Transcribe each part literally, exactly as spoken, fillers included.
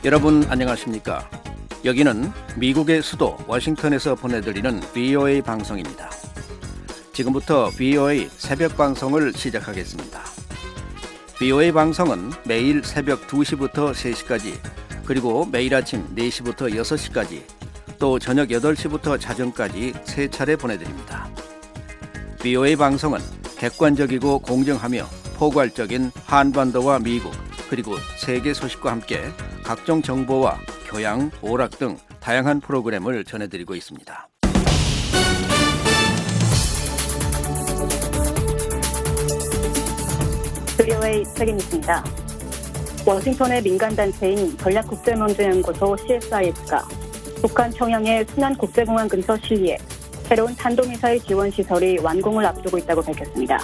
여러분 안녕하십니까? 여기는 미국의 수도 워싱턴에서 보내드리는 브이오에이 방송입니다. 지금부터 브이오에이 새벽 방송을 시작하겠습니다. 브이오에이 방송은 매일 새벽 두 시부터 세 시까지, 그리고 매일 아침 네 시부터 여섯 시까지, 또 저녁 여덟 시부터 자정까지 세 차례 보내드립니다. 브이오에이 방송은 객관적이고 공정하며 포괄적인 한반도와 미국, 그리고 세계 소식과 함께 각종 정보와 교양, 오락 등 다양한 프로그램을 전해드리고 있습니다. 브이오에이 책임있습니다. 워싱턴의 민간단체인 전략국제문제연구소 씨에스아이에스가 북한 평양의 순안국제공항 근처 시위에 새로운 탄도미사일 지원 시설이 완공을 앞두고 있다고 밝혔습니다.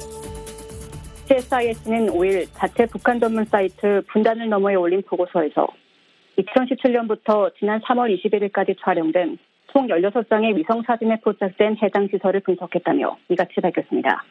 씨에스아이에스는 오 일 자체 북한 전문 사이트 분단을 너머에 올린 보고서에서 이천십칠 년부터 지난 삼월 이십일일까지 촬영된 총 열여섯 장의 위성사진에 포착된 해당 시설을 분석했다며 이같이 밝혔습니다.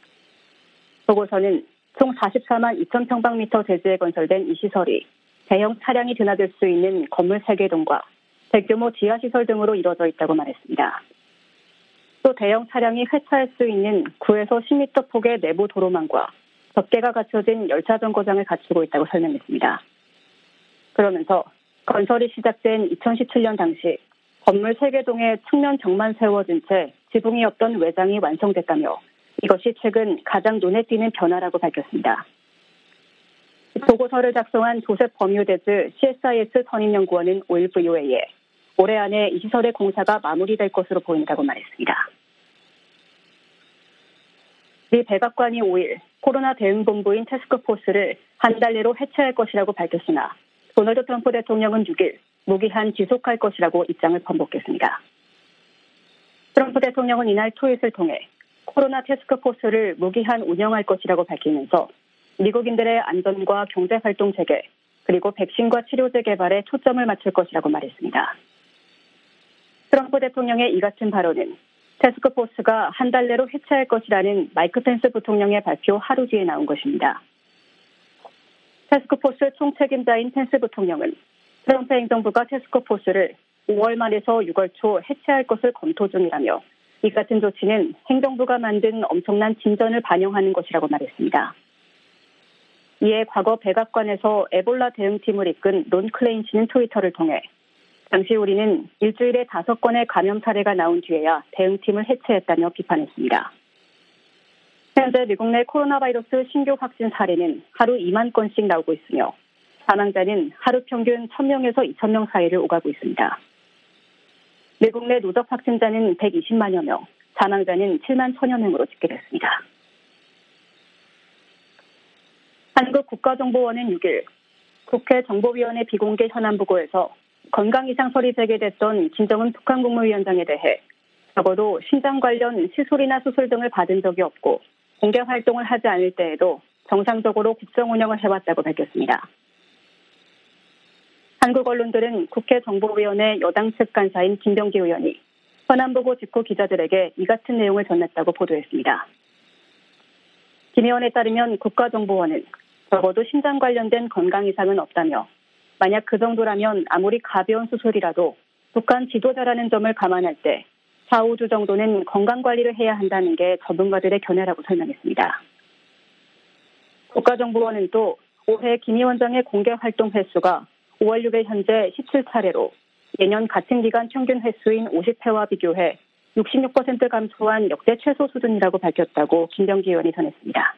보고서는 총 사십사만 이천 평방미터 대지에 건설된 이 시설이 대형 차량이 드나들 수 있는 건물 세 개 동과 대규모 지하시설 등으로 이루어져 있다고 말했습니다. 또 대형 차량이 회차할 수 있는 구에서 십 미터 폭의 내부 도로망과 덮개가 갖춰진 열차 정거장을 갖추고 있다고 설명했습니다. 그러면서 건설이 시작된 이천십칠 년 당시 건물 세 개 동에 측면 벽만 세워진 채 지붕이 없던 외장이 완성됐다며 이것이 최근 가장 눈에 띄는 변화라고 밝혔습니다. 보고서를 작성한 조셉 버뮤데즈 씨에스아이에스 선임연구원은 오 일 브이오에이에 올해 안에 이 시설의 공사가 마무리될 것으로 보인다고 말했습니다. 미 백악관이 오 일 코로나 대응본부인 태스크포스를 한 달 내로 해체할 것이라고 밝혔으나 도널드 트럼프 대통령은 육 일 무기한 지속할 것이라고 입장을 번복했습니다. 트럼프 대통령은 이날 트윗을 통해 코로나 태스크포스를 무기한 운영할 것이라고 밝히면서 미국인들의 안전과 경제활동 재개, 그리고 백신과 치료제 개발에 초점을 맞출 것이라고 말했습니다. 트럼프 대통령의 이 같은 발언은 태스크포스가 한 달 내로 해체할 것이라는 마이크 펜스 부통령의 발표 하루 뒤에 나온 것입니다. 태스크포스 총책임자인 펜스 부통령은 트럼프 행정부가 태스크포스를 오월 말에서 유월 초 해체할 것을 검토 중이라며 이 같은 조치는 행정부가 만든 엄청난 진전을 반영하는 것이라고 말했습니다. 이에 과거 백악관에서 에볼라 대응팀을 이끈 론 클레인 씨는 트위터를 통해 당시 우리는 일주일에 다섯 건의 감염 사례가 나온 뒤에야 대응팀을 해체했다며 비판했습니다. 현재 미국 내 코로나 바이러스 신규 확진 사례는 하루 이만 건씩 나오고 있으며 사망자는 하루 평균 천 명에서 이천 명 사이를 오가고 있습니다. 미국 내 누적 확진자는 백이십만여 명, 사망자는 칠만 천여 명으로 집계됐습니다. 한국국가정보원은 육 일 국회 정보위원회 비공개 현안 보고에서 건강 이상설이 제기됐던 김정은 북한 국무위원장에 대해 적어도 심장 관련 시술이나 수술 등을 받은 적이 없고 공개 활동을 하지 않을 때에도 정상적으로 국정 운영을 해왔다고 밝혔습니다. 한국 언론들은 국회 정보위원회 여당 측 간사인 김병기 의원이 현안 보고 직후 기자들에게 이 같은 내용을 전했다고 보도했습니다. 김 의원에 따르면 국가정보원은 적어도 심장 관련된 건강 이상은 없다며 만약 그 정도라면 아무리 가벼운 수술이라도 북한 지도자라는 점을 감안할 때 사, 오 주 정도는 건강관리를 해야 한다는 게 전문가들의 견해라고 설명했습니다. 국가정보원은 또 올해 김 위원장의 공개활동 횟수가 오월 육 일 현재 십칠 차례로 예년 같은 기간 평균 횟수인 오십 회와 비교해 육십육 퍼센트 감소한 역대 최소 수준이라고 밝혔다고 김병기 의원이 전했습니다.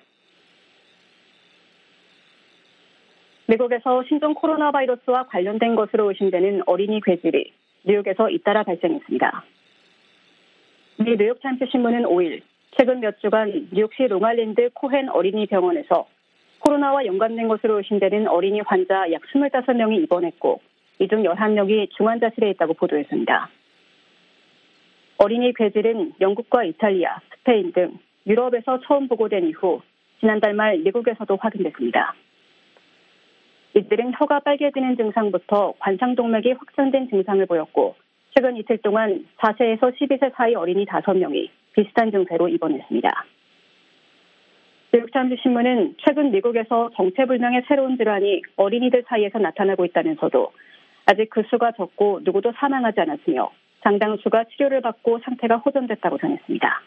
미국에서 신종 코로나 바이러스와 관련된 것으로 의심되는 어린이 괴질이 뉴욕에서 잇따라 발생했습니다. 미 뉴욕타임스 신문은 오 일 최근 몇 주간 뉴욕시 롱아일랜드 코헨 어린이 병원에서 코로나와 연관된 것으로 의심되는 어린이 환자 약 스물다섯 명이 입원했고 이 중 열한 명이 중환자실에 있다고 보도했습니다. 어린이 괴질은 영국과 이탈리아, 스페인 등 유럽에서 처음 보고된 이후 지난달 말 미국에서도 확인됐습니다. 이들은 혀가 빨개지는 증상부터 관상동맥이 확장된 증상을 보였고 최근 이틀 동안 사 세에서 십이 세 사이 어린이 다섯 명이 비슷한 증세로 입원했습니다. 뉴욕타임스 신문은 최근 미국에서 정체불명의 새로운 질환이 어린이들 사이에서 나타나고 있다면서도 아직 그 수가 적고 누구도 사망하지 않았으며 상당수가 치료를 받고 상태가 호전됐다고 전했습니다.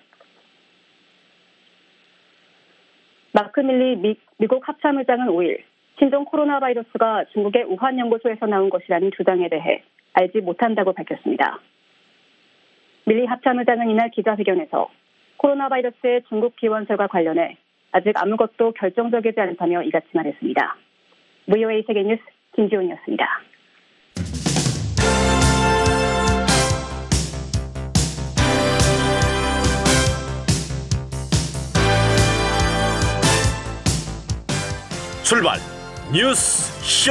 마크 밀리 미, 미국 합참의장은 오일 신종 코로나 바이러스가 중국의 우한 연구소에서 나온 것이라는 주장에 대해 알지 못한다고 밝혔습니다. 밀리 합참의장은 이날 기자회견에서 코로나 바이러스의 중국 기원설과 관련해 아직 아무것도 결정적이지 않다며 이같이 말했습니다. 브이오에이 세계뉴스 김지훈이었습니다. 출발 뉴스 쇼.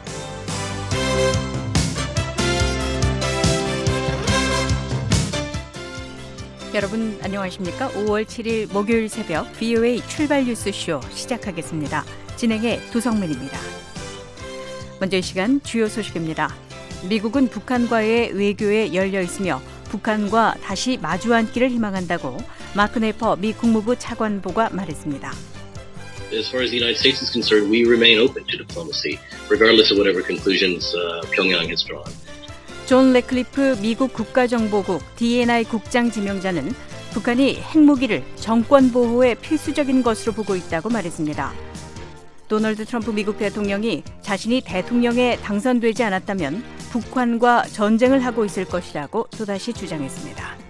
여러분 안녕하십니까? 오월 칠일 목요일 새벽 브이오에이 출발 뉴스 쇼 시작하겠습니다. 진행의 도성민입니다. 먼저 이 시간 주요 소식입니다. 미국은 북한과의 외교에 열려 있으며 북한과 다시 마주 앉기를 희망한다고 마크 네퍼 미 국무부 차관보가 말했습니다. As far as the United States is concerned, we remain open to diplomacy, regardless of whatever conclusions uh, Pyongyang has drawn. 존 레클리프 미국 국가정보국 디엔아이 국장 지명자는 북한이 핵무기를 정권 보호에 필수적인 것으로 보고 있다고 말했습니다. 도널드 트럼프 미국 대통령이 자신이 대통령에 당선되지 않았다면 북한과 전쟁을 하고 있을 것이라고 또다시 주장했습니다.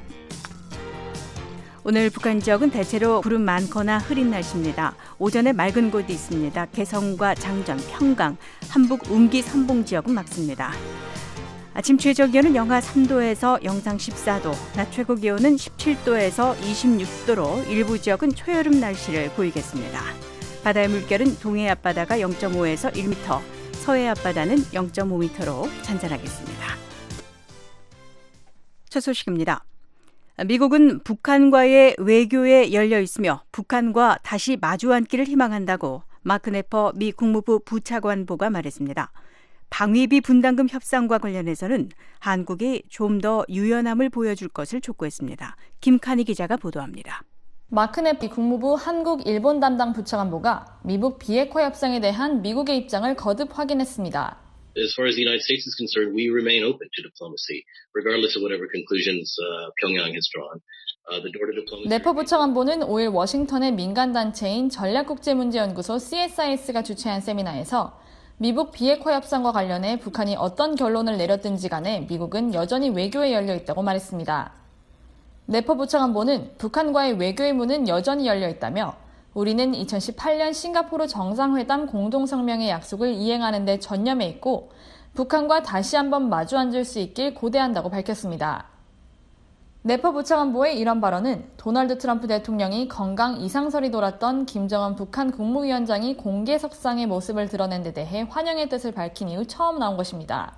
오늘 북한 지역은 대체로 구름 많거나 흐린 날씨입니다. 오전에 맑은 곳이 있습니다. 개성과 장전, 평강, 한북, 운기, 삼봉 지역은 맑습니다. 아침 최저 기온은 영하 삼도에서 영상 십사도, 낮 최고 기온은 십칠도에서 이십육도로 일부 지역은 초여름 날씨를 보이겠습니다. 바다의 물결은 동해 앞바다가 영점오에서 일 미터, 서해 앞바다는 영점오 미터로 잔잔하겠습니다. 첫 소식입니다. 미국은 북한과의 외교에 열려 있으며 북한과 다시 마주 앉기를 희망한다고 마크 네퍼 미 국무부 부차관보가 말했습니다. 방위비 분담금 협상과 관련해서는 한국이 좀 더 유연함을 보여줄 것을 촉구했습니다. 김칸희 기자가 보도합니다. 마크 네퍼 국무부 한국 일본 담당 부차관보가 미국 비핵화 협상에 대한 미국의 입장을 거듭 확인했습니다. As far as the United States is concerned, we remain open to diplomacy, regardless of whatever conclusions uh, Pyongyang has drawn. Uh, the door to diplomacy. 네퍼 부차관보는 오일 워싱턴의 민간단체인 전략국제문제연구소 씨에스아이에스가 주최한 세미나에서 미국 비핵화 협상과 관련해 북한이 어떤 결론을 내렸든지 간에 미국은 여전히 외교에 열려 있다고 말했습니다. 네퍼 부차관보는 북한과의 외교의 문은 여전히 열려 있다며 우리는 이천십팔년 싱가포르 정상회담 공동성명의 약속을 이행하는 데 전념해 있고 북한과 다시 한번 마주 앉을 수 있길 고대한다고 밝혔습니다. 네퍼 부차관보의 이런 발언은 도널드 트럼프 대통령이 건강 이상설이 돌았던 김정은 북한 국무위원장이 공개석상의 모습을 드러낸 데 대해 환영의 뜻을 밝힌 이후 처음 나온 것입니다.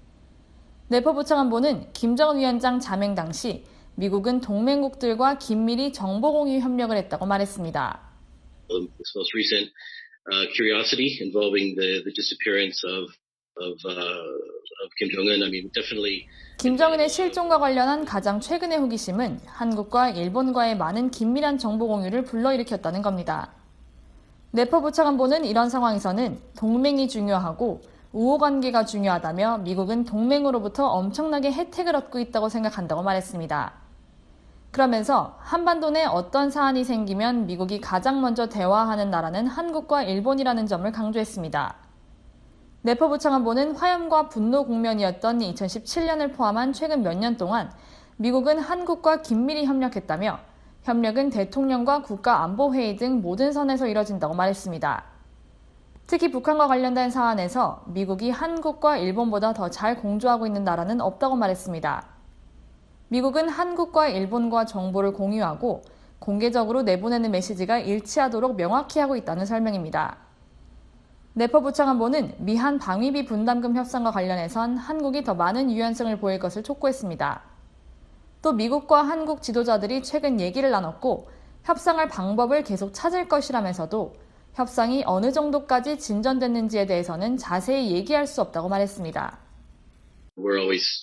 네퍼 부차관보는 김정은 위원장 자맹 당시 미국은 동맹국들과 긴밀히 정보공유 협력을 했다고 말했습니다. This most recent uh, curiosity involving the, the disappearance of of, uh, of Kim Jong-un. I mean, definitely. 김정은의 실종과 관련한 가장 최근의 호기심은 한국과 일본과의 많은 긴밀한 정보 공유를 불러일으켰다는 겁니다. 네퍼 부차관보는 이런 상황에서는 동맹이 중요하고 우호관계가 중요하다며 미국은 동맹으로부터 엄청나게 혜택을 얻고 있다고 생각한다고 말했습니다. 그러면서 한반도 내 어떤 사안이 생기면 미국이 가장 먼저 대화하는 나라는 한국과 일본이라는 점을 강조했습니다. 네퍼 부차관보는 화염과 분노 국면이었던 이천십칠년을 포함한 최근 몇 년 동안 미국은 한국과 긴밀히 협력했다며 협력은 대통령과 국가안보회의 등 모든 선에서 이뤄진다고 말했습니다. 특히 북한과 관련된 사안에서 미국이 한국과 일본보다 더 잘 공조하고 있는 나라는 없다고 말했습니다. 미국은 한국과 일본과 정보를 공유하고 공개적으로 내보내는 메시지가 일치하도록 명확히 하고 있다는 설명입니다. 네퍼 부차관보는 미한 방위비 분담금 협상과 관련해선 한국이 더 많은 유연성을 보일 것을 촉구했습니다. 또 미국과 한국 지도자들이 최근 얘기를 나눴고 협상할 방법을 계속 찾을 것이라면서도 협상이 어느 정도까지 진전됐는지에 대해서는 자세히 얘기할 수 없다고 말했습니다. We're always uh,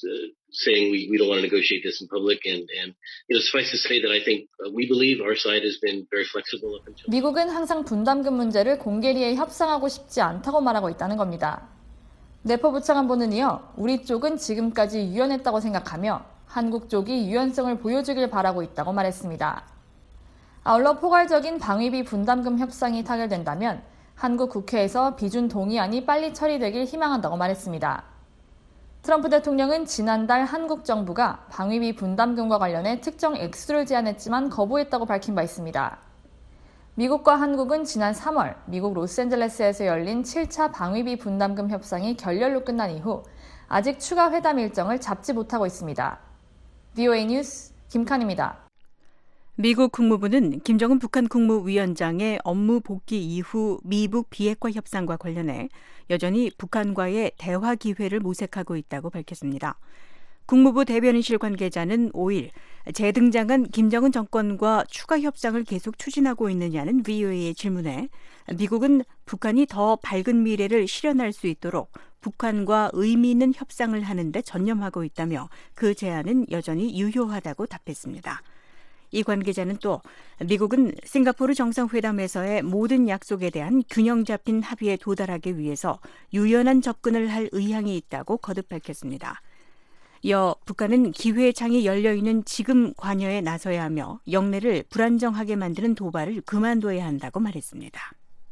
saying we, we don't want to negotiate this in public. And, and you know, suffice to say that I think uh, we believe our side has been very flexible up until. 미국은 항상 분담금 문제를 공개리에 협상하고 싶지 않다고 말하고 있다는 겁니다. 네퍼 부차관보는 이어 우리 쪽은 지금까지 유연했다고 생각하며 한국 쪽이 유연성을 보여주길 바라고 있다고 말했습니다. 아울러 포괄적인 방위비 분담금 협상이 타결된다면 한국 국회에서 비준 동의안이 빨리 처리되길 희망한다고 말했습니다. 트럼프 대통령은 지난달 한국 정부가 방위비 분담금과 관련해 특정 액수를 제안했지만 거부했다고 밝힌 바 있습니다. 미국과 한국은 지난 삼월 미국 로스앤젤레스에서 열린 칠 차 방위비 분담금 협상이 결렬로 끝난 이후 아직 추가 회담 일정을 잡지 못하고 있습니다. 브이오에이 뉴스 김칸입니다. 미국 국무부는 김정은 북한 국무위원장의 업무 복귀 이후 미북 비핵화 협상과 관련해 여전히 북한과의 대화 기회를 모색하고 있다고 밝혔습니다. 국무부 대변인실 관계자는 오일 재등장한 김정은 정권과 추가 협상을 계속 추진하고 있느냐는 브이오에이의 질문에 미국은 북한이 더 밝은 미래를 실현할 수 있도록 북한과 의미 있는 협상을 하는 데 전념하고 있다며 그 제안은 여전히 유효하다고 답했습니다. 이 관계자는 또 미국은 싱가포르 정상회담에서의 모든 약속에 대한 균형 잡힌 합의에 도달하기 위해서 유연한 접근을 할 의향이 있다고 거듭 밝혔습니다. 이어 북한은 기회의 창이 열려있는 지금 관여에 나서야 하며 영내를 불안정하게 만드는 도발을 그만둬야 한다고 말했습니다.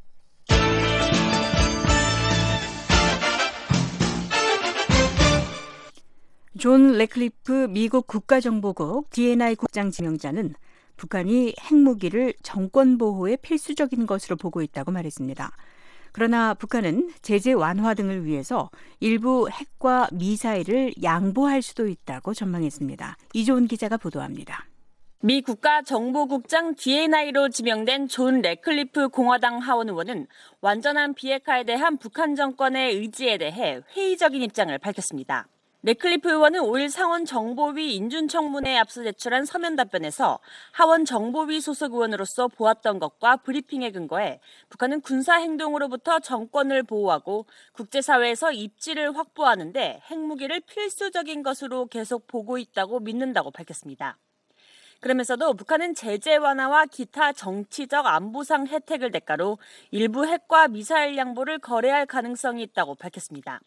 존 레클리프 미국 국가정보국 디엔아이 국장 지명자는 북한이 핵무기를 정권 보호에 필수적인 것으로 보고 있다고 말했습니다. 그러나 북한은 제재 완화 등을 위해서 일부 핵과 미사일을 양보할 수도 있다고 전망했습니다. 이조은 기자가 보도합니다. 미 국가정보국장 디엔아이로 지명된 존 레클리프 공화당 하원 의원은 완전한 비핵화에 대한 북한 정권의 의지에 대해 회의적인 입장을 밝혔습니다. 레클리프 의원은 오일 상원 정보위 인준청문회에 앞서 제출한 서면 답변에서 하원 정보위 소속 의원으로서 보았던 것과 브리핑에 근거해 북한은 군사행동으로부터 정권을 보호하고 국제사회에서 입지를 확보하는 데 핵무기를 필수적인 것으로 계속 보고 있다고 믿는다고 밝혔습니다. 그러면서도 북한은 제재 완화와 기타 정치적 안보상 혜택을 대가로 일부 핵과 미사일 양보를 거래할 가능성이 있다고 밝혔습니다.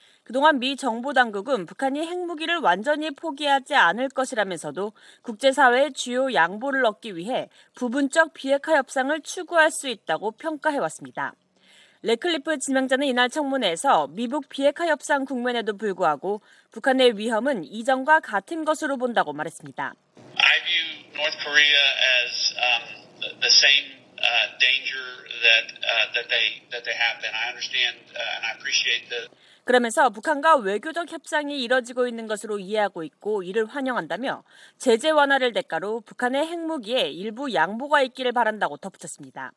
그동안 미 정보당국은 북한이 핵무기를 완전히 포기하지 않을 것이라면서도 국제사회의 주요 양보를 얻기 위해 부분적 비핵화 협상을 추구할 수 있다고 평가해왔습니다. 레클리프 지명자는 이날 청문회에서 미북 비핵화 협상 국면에도 불구하고 북한의 위험은 이전과 같은 것으로 본다고 말했습니다. I view North Korea as um, the same uh, danger that uh, that they that they have been. I understand uh, and I appreciate the 그러면서 북한과 외교적 협상이 이뤄지고 있는 것으로 이해하고 있고 이를 환영한다며 제재 완화를 대가로 북한의 핵무기에 일부 양보가 있기를 바란다고 덧붙였습니다.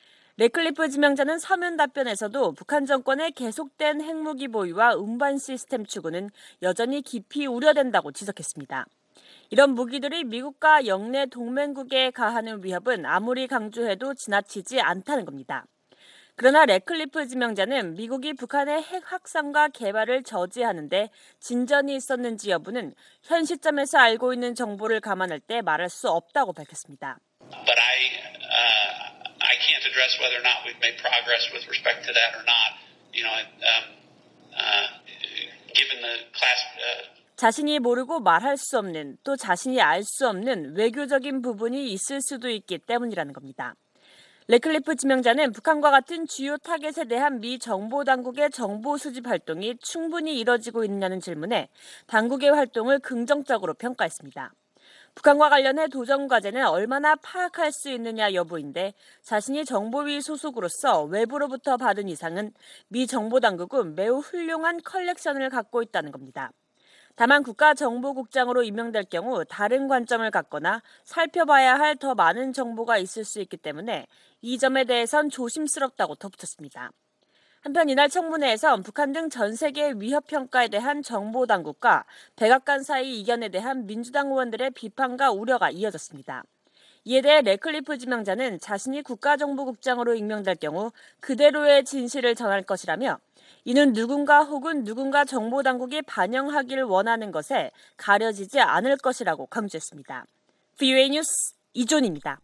레클리프 지명자는 서면 답변에서도 북한 정권의 계속된 핵무기 보유와 운반 시스템 추구는 여전히 깊이 우려된다고 지적했습니다. 이런 무기들이 미국과 영내 동맹국에 가하는 위협은 아무리 강조해도 지나치지 않다는 겁니다. 그러나 레클리프 지명자는 미국이 북한의 핵 확산과 개발을 저지하는 데 진전이 있었는지 여부는 현 시점에서 알고 있는 정보를 감안할 때 말할 수 없다고 밝혔습니다. But I, uh, I can't address whether or not we've made progress with respect to that or not. You know, um, uh, given the class. Uh, 자신이 모르고 말할 수 없는 또 자신이 알 수 없는 외교적인 부분이 있을 수도 있기 때문이라는 겁니다. 레클리프 지명자는 북한과 같은 주요 타겟에 대한 미 정보당국의 정보 수집 활동이 충분히 이뤄지고 있느냐는 질문에 당국의 활동을 긍정적으로 평가했습니다. 북한과 관련해 도전 과제는 얼마나 파악할 수 있느냐 여부인데 자신이 정보위 소속으로서 외부로부터 받은 이상은 미 정보당국은 매우 훌륭한 컬렉션을 갖고 있다는 겁니다. 다만 국가정보국장으로 임명될 경우 다른 관점을 갖거나 살펴봐야 할 더 많은 정보가 있을 수 있기 때문에 이 점에 대해선 조심스럽다고 덧붙였습니다. 한편 이날 청문회에선 북한 등 전 세계의 위협 평가에 대한 정보당국과 백악관 사이 이견에 대한 민주당 의원들의 비판과 우려가 이어졌습니다. 이에 대해 레클리프 지명자는 자신이 국가정보국장으로 임명될 경우 그대로의 진실을 전할 것이라며 이는 누군가 혹은 누군가 정보당국이 반영하기를 원하는 것에 가려지지 않을 것이라고 강조했습니다. 브이오에이 뉴스 이존입니다.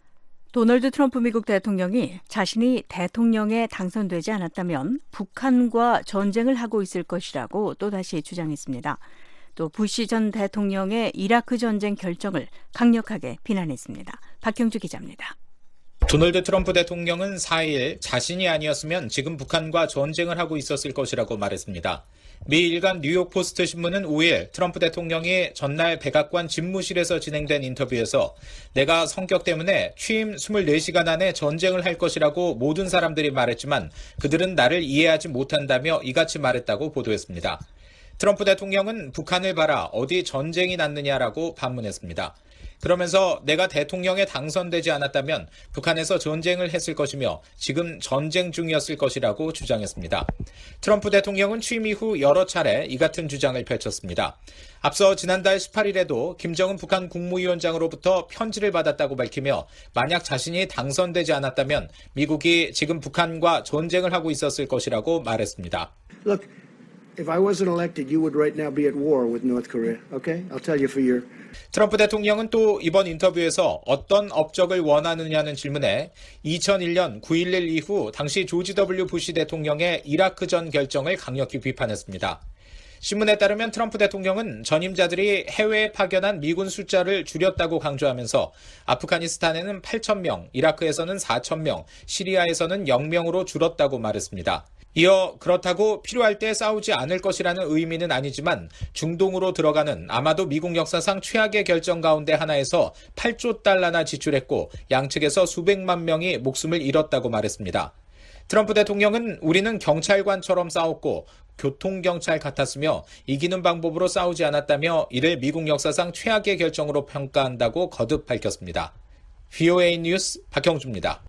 도널드 트럼프 미국 대통령이 자신이 대통령에 당선되지 않았다면 북한과 전쟁을 하고 있을 것이라고 또다시 주장했습니다. 또 부시 전 대통령의 이라크 전쟁 결정을 강력하게 비난했습니다. 박형주 기자입니다. 도널드 트럼프 대통령은 사 일 자신이 아니었으면 지금 북한과 전쟁을 하고 있었을 것이라고 말했습니다. 미 일간 뉴욕포스트 신문은 오 일 트럼프 대통령이 전날 백악관 집무실에서 진행된 인터뷰에서 내가 성격 때문에 취임 이십사 시간 안에 전쟁을 할 것이라고 모든 사람들이 말했지만 그들은 나를 이해하지 못한다며 이같이 말했다고 보도했습니다. 트럼프 대통령은 북한을 봐라 어디 전쟁이 났느냐라고 반문했습니다. 그러면서 내가 대통령에 당선되지 않았다면 북한에서 전쟁을 했을 것이며 지금 전쟁 중이었을 것이라고 주장했습니다. 트럼프 대통령은 취임 이후 여러 차례 이 같은 주장을 펼쳤습니다. 앞서 지난달 십팔 일에도 김정은 북한 국무위원장으로부터 편지를 받았다고 밝히며 만약 자신이 당선되지 않았다면 미국이 지금 북한과 전쟁을 하고 있었을 것이라고 말했습니다. Look, if I wasn't elected, you would right now be at war with North Korea. Okay? I'll tell you for your 트럼프 대통령은 또 이번 인터뷰에서 어떤 업적을 원하느냐는 질문에 이천일 년 구 일일 이후 당시 조지 더블유 부시 대통령의 이라크전 결정을 강력히 비판했습니다. 신문에 따르면 트럼프 대통령은 전임자들이 해외에 파견한 미군 숫자를 줄였다고 강조하면서 아프가니스탄에는 팔천 명, 이라크에서는 사천 명, 시리아에서는 영 명으로 줄었다고 말했습니다. 이어 그렇다고 필요할 때 싸우지 않을 것이라는 의미는 아니지만 중동으로 들어가는 아마도 미국 역사상 최악의 결정 가운데 하나에서 팔조 달러나 지출했고 양측에서 수백만 명이 목숨을 잃었다고 말했습니다. 트럼프 대통령은 우리는 경찰관처럼 싸웠고 교통경찰 같았으며 이기는 방법으로 싸우지 않았다며 이를 미국 역사상 최악의 결정으로 평가한다고 거듭 밝혔습니다. 브이오에이 뉴스 박형주입니다.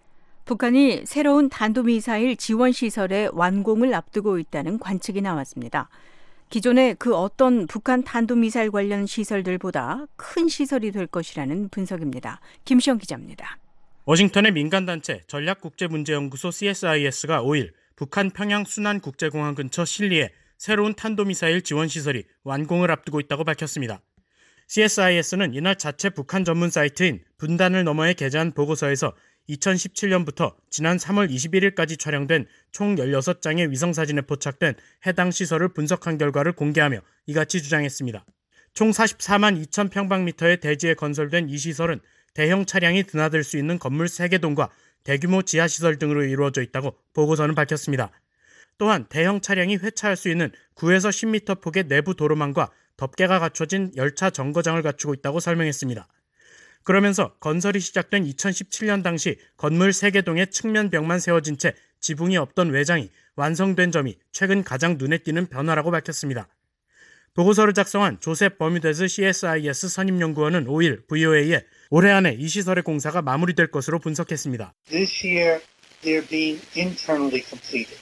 북한이 새로운 탄도미사일 지원 시설의 완공을 앞두고 있다는 관측이 나왔습니다. 기존의 그 어떤 북한 탄도미사일 관련 시설들보다 큰 시설이 될 것이라는 분석입니다. 김시영 기자입니다. 워싱턴의 민간단체 전략국제문제연구소 씨에스아이에스가 오 일 북한 평양 순안국제공항 근처 실리에 새로운 탄도미사일 지원 시설이 완공을 앞두고 있다고 밝혔습니다. 씨에스아이에스는 이날 자체 북한 전문 사이트인 분단을 너머에 게재한 보고서에서 이천십칠 년부터 지난 삼월 이십일일까지 촬영된 총 열여섯 장의 위성사진에 포착된 해당 시설을 분석한 결과를 공개하며 이같이 주장했습니다. 총 사십사만 이천 평방미터의 대지에 건설된 이 시설은 대형 차량이 드나들 수 있는 건물 세 개 동과 대규모 지하시설 등으로 이루어져 있다고 보고서는 밝혔습니다. 또한 대형 차량이 회차할 수 있는 구에서 십 미터 폭의 내부 도로망과 덮개가 갖춰진 열차 정거장을 갖추고 있다고 설명했습니다. 그러면서 건설이 시작된 이천십칠 년 당시 건물 세 개 동의 측면 벽만 세워진 채 지붕이 없던 외장이 완성된 점이 최근 가장 눈에 띄는 변화라고 밝혔습니다. 보고서를 작성한 조셉 버뮤데즈 씨에스아이에스 선임연구원은 오 일 브이오에이에 올해 안에 이 시설의 공사가 마무리될 것으로 분석했습니다. This year they're being internally completed.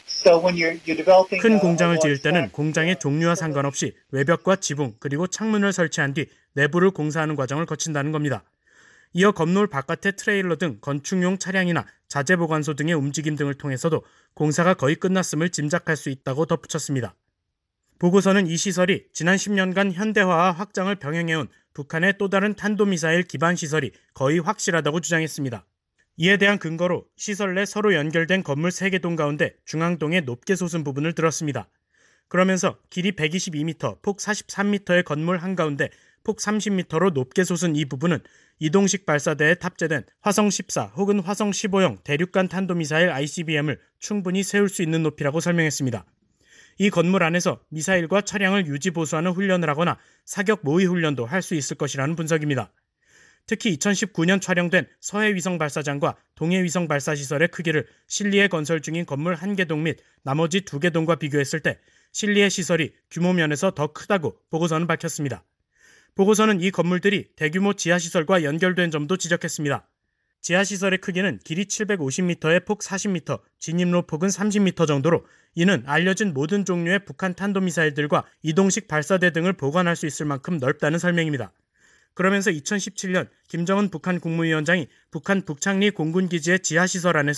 큰 공장을 지을 때는 공장의 종류와 상관없이 외벽과 지붕 그리고 창문을 설치한 뒤 내부를 공사하는 과정을 거친다는 겁니다. 이어 건물 바깥의 트레일러 등 건축용 차량이나 자재보관소 등의 움직임 등을 통해서도 공사가 거의 끝났음을 짐작할 수 있다고 덧붙였습니다. 보고서는 이 시설이 지난 십 년간 현대화와 확장을 병행해온 북한의 또 다른 탄도미사일 기반 시설이 거의 확실하다고 주장했습니다. 이에 대한 근거로 시설 내 서로 연결된 건물 세 개 동 가운데 중앙동에 높게 솟은 부분을 들었습니다. 그러면서 길이 백이십이 미터, 폭 사십삼 미터의 건물 한가운데 폭 삼십 미터로 높게 솟은 이 부분은 이동식 발사대에 탑재된 화성 십사 혹은 화성 십오형 대륙간 탄도미사일 아이씨비엠을 충분히 세울 수 있는 높이라고 설명했습니다. 이 건물 안에서 미사일과 차량을 유지 보수하는 훈련을 하거나 사격 모의 훈련도 할 수 있을 것이라는 분석입니다. 특히 이천십구 년 촬영된 서해 위성 발사장과 동해 위성 발사 시설의 크기를 실리에 건설 중인 건물 한 개 동 및 나머지 두 개 동과 비교했을 때 실리의 시설이 규모 면에서 더 크다고 보고서는 밝혔습니다. 보고서는 이 건물들이 대규모 지하시설과 연결된 점도 지적했습니다. 지하시설의 크기는 길이 칠백오십 미터에 폭 사십 미터, 진입로 폭은 삼십 미터 정도로 이는 알려진 모든 종류의 북한 탄도미사일들과 이동식 발사대 등을 보관할 수 있을 만큼 넓다는 설명입니다. 그러면서 이천십칠 년 김정은 북한 국무위원장이 북한 북창리 공군기지의 지하시설 안에서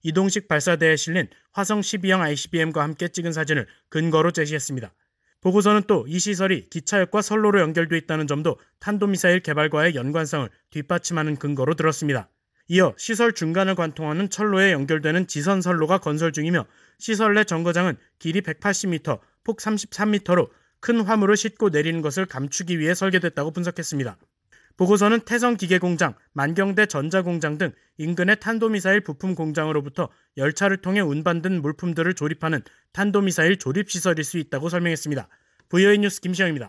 이동식 발사대에 실린 화성 십이형 아이씨비엠과 함께 찍은 사진을 근거로 제시했습니다. 보고서는 또 이 시설이 기차역과 선로로 연결돼 있다는 점도 탄도미사일 개발과의 연관성을 뒷받침하는 근거로 들었습니다. 이어 시설 중간을 관통하는 철로에 연결되는 지선 선로가 건설 중이며 시설 내 정거장은 길이 백팔십 미터, 폭 삼십삼 미터로 큰 화물을 싣고 내리는 것을 감추기 위해 설계됐다고 분석했습니다. 보고서는 태성기계공장, 만경대 전자공장 등 인근의 탄도미사일 부품 공장으로부터 열차를 통해 운반된 물품들을 조립하는 탄도미사일 조립시설일 수 있다고 설명했습니다. 브이오에이 뉴스 김시영입니다.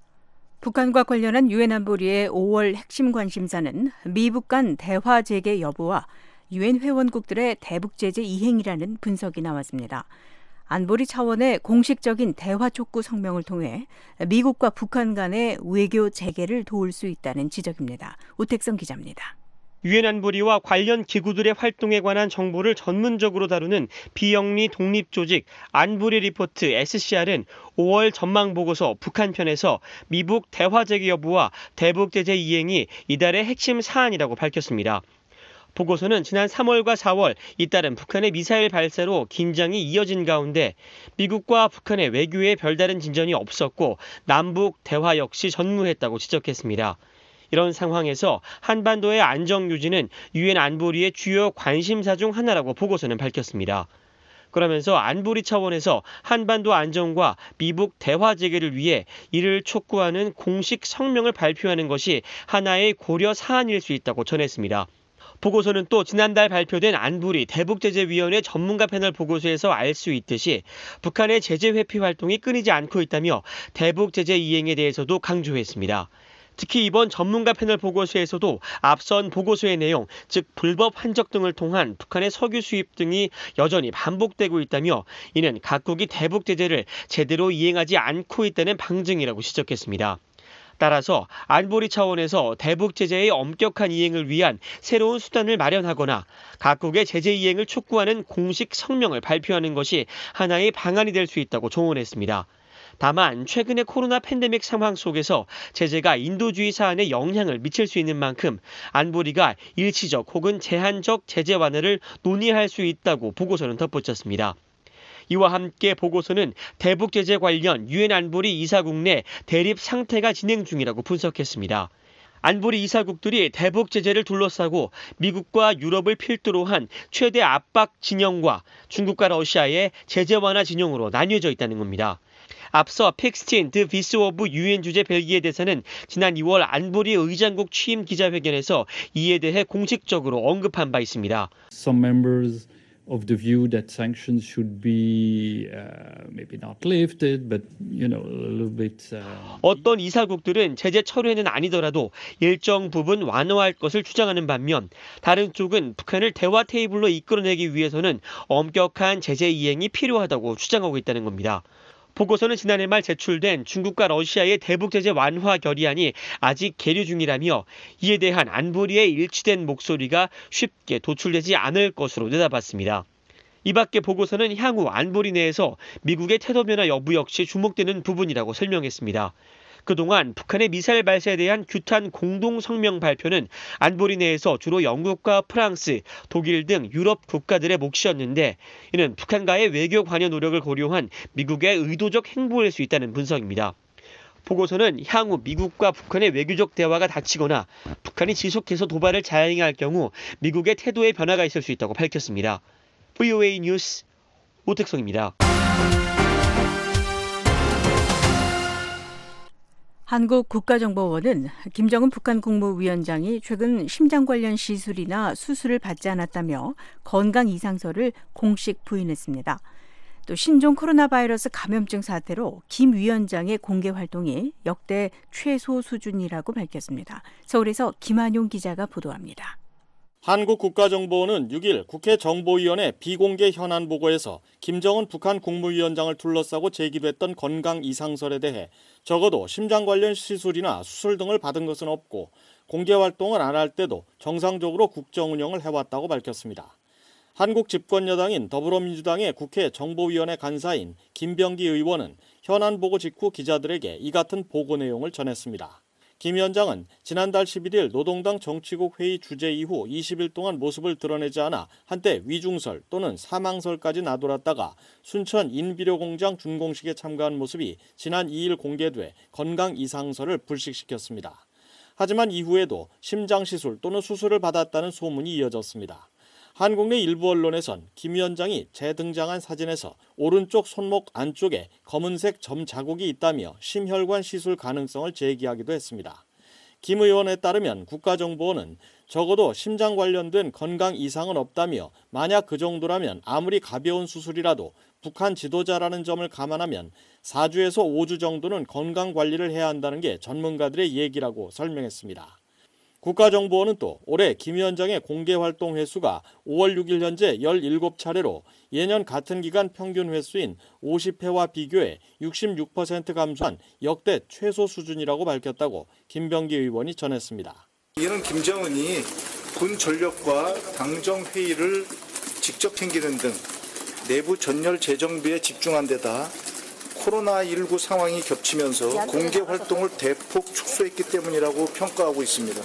북한과 관련한 유엔 안보리의 오월 핵심 관심사는 미북 간 대화 재개 여부와 유엔 회원국들의 대북 제재 이행이라는 분석이 나왔습니다. 안보리 차원의 공식적인 대화 촉구 성명을 통해 미국과 북한 간의 외교 재개를 도울 수 있다는 지적입니다. 오택성 기자입니다. 유엔 안보리와 관련 기구들의 활동에 관한 정보를 전문적으로 다루는 비영리 독립조직 안보리 리포트 에스씨알은 오월 전망보고서 북한 편에서 미북 대화 재개 여부와 대북 제재 이행이 이달의 핵심 사안이라고 밝혔습니다. 보고서는 지난 삼월과 사월 잇따른 북한의 미사일 발사로 긴장이 이어진 가운데 미국과 북한의 외교에 별다른 진전이 없었고 남북 대화 역시 전무했다고 지적했습니다. 이런 상황에서 한반도의 안정 유지는 유엔 안보리의 주요 관심사 중 하나라고 보고서는 밝혔습니다. 그러면서 안보리 차원에서 한반도 안정과 미북 대화 재개를 위해 이를 촉구하는 공식 성명을 발표하는 것이 하나의 고려 사안일 수 있다고 전했습니다. 보고서는 또 지난달 발표된 안보리 대북제재위원회 전문가 패널 보고서에서 알 수 있듯이 북한의 제재 회피 활동이 끊이지 않고 있다며 대북제재 이행에 대해서도 강조했습니다. 특히 이번 전문가 패널 보고서에서도 앞선 보고서의 내용, 즉 불법 환적 등을 통한 북한의 석유 수입 등이 여전히 반복되고 있다며 이는 각국이 대북제재를 제대로 이행하지 않고 있다는 방증이라고 지적했습니다. 따라서 안보리 차원에서 대북 제재의 엄격한 이행을 위한 새로운 수단을 마련하거나 각국의 제재 이행을 촉구하는 공식 성명을 발표하는 것이 하나의 방안이 될 수 있다고 조언했습니다. 다만 최근의 코로나 팬데믹 상황 속에서 제재가 인도주의 사안에 영향을 미칠 수 있는 만큼 안보리가 일시적 혹은 제한적 제재 완화를 논의할 수 있다고 보고서는 덧붙였습니다. 이와 함께 보고서는 대북 제재 관련 유엔 안보리 이사국 내 대립 상태가 진행 중이라고 분석했습니다. 안보리 이사국들이 대북 제재를 둘러싸고 미국과 유럽을 필두로 한 최대 압박 진영과 중국과 러시아의 제재 완화 진영으로 나뉘어져 있다는 겁니다. 앞서 팩스틴 드 비스 오브 유엔 주재 벨기에 대사는 지난 이월 안보리 의장국 취임 기자회견에서 이에 대해 공식적으로 언급한 바 있습니다. Some members of the view that sanctions should be uh, maybe not lifted, but you know a little bit. Uh... 어떤 이사국들은 제재 철회는 아니더라도 일정 부분 완화할 것을 주장하는 반면 다른 쪽은 북한을 대화 테이블로 이끌어내기 위해서는 엄격한 제재 이행이 필요하다고 주장하고 있다는 겁니다. 보고서는 지난해 말 제출된 중국과 러시아의 대북 제재 완화 결의안이 아직 계류 중이라며 이에 대한 안보리의 일치된 목소리가 쉽게 도출되지 않을 것으로 내다봤습니다. 이 밖에 보고서는 향후 안보리 내에서 미국의 태도 변화 여부 역시 주목되는 부분이라고 설명했습니다. 그동안 북한의 미사일 발사에 대한 규탄 공동 성명 발표는 안보리 내에서 주로 영국과 프랑스, 독일 등 유럽 국가들의 몫이었는데 이는 북한과의 외교 관여 노력을 고려한 미국의 의도적 행보일 수 있다는 분석입니다. 보고서는 향후 미국과 북한의 외교적 대화가 닫히거나 북한이 지속해서 도발을 자행할 경우 미국의 태도의 변화가 있을 수 있다고 밝혔습니다. 브이오에이 뉴스 오택성입니다. 한국 국가정보원은 김정은 북한 국무위원장이 최근 심장 관련 시술이나 수술을 받지 않았다며 건강 이상서를 공식 부인했습니다. 또 신종 코로나 바이러스 감염증 사태로 김 위원장의 공개 활동이 역대 최소 수준이라고 밝혔습니다. 서울에서 김한용 기자가 보도합니다. 한국국가정보원은 육 일 국회 정보위원회 비공개 현안 보고에서 김정은 북한 국무위원장을 둘러싸고 제기됐던 건강 이상설에 대해 적어도 심장 관련 시술이나 수술 등을 받은 것은 없고 공개 활동을 안 할 때도 정상적으로 국정 운영을 해왔다고 밝혔습니다. 한국 집권여당인 더불어민주당의 국회 정보위원회 간사인 김병기 의원은 현안 보고 직후 기자들에게 이 같은 보고 내용을 전했습니다. 김 위원장은 지난달 십일일 노동당 정치국 회의 주재 이후 이십 일 동안 모습을 드러내지 않아 한때 위중설 또는 사망설까지 나돌았다가 순천 인비료공장 준공식에 참가한 모습이 지난 이일 공개돼 건강 이상설을 불식시켰습니다. 하지만 이후에도 심장시술 또는 수술을 받았다는 소문이 이어졌습니다. 한국 내 일부 언론에선 김 위원장이 재등장한 사진에서 오른쪽 손목 안쪽에 검은색 점 자국이 있다며 심혈관 시술 가능성을 제기하기도 했습니다. 김 의원에 따르면 국가정보원은 적어도 심장 관련된 건강 이상은 없다며 만약 그 정도라면 아무리 가벼운 수술이라도 북한 지도자라는 점을 감안하면 사 주에서 오 주 정도는 건강관리를 해야 한다는 게 전문가들의 얘기라고 설명했습니다. 국가정보원은 또 올해 김 위원장의 공개활동 횟수가 오월 육일 현재 열일곱 차례로 예년 같은 기간 평균 횟수인 오십 회와 비교해 육십육 퍼센트 감소한 역대 최소 수준이라고 밝혔다고 김병기 의원이 전했습니다. 이는 김정은이 군 전력과 당정 회의를 직접 챙기는 등 내부 전열 재정비에 집중한 데다 코로나십구 상황이 겹치면서 공개 활동을 대폭 축소했기 때문이라고 평가하고 있습니다.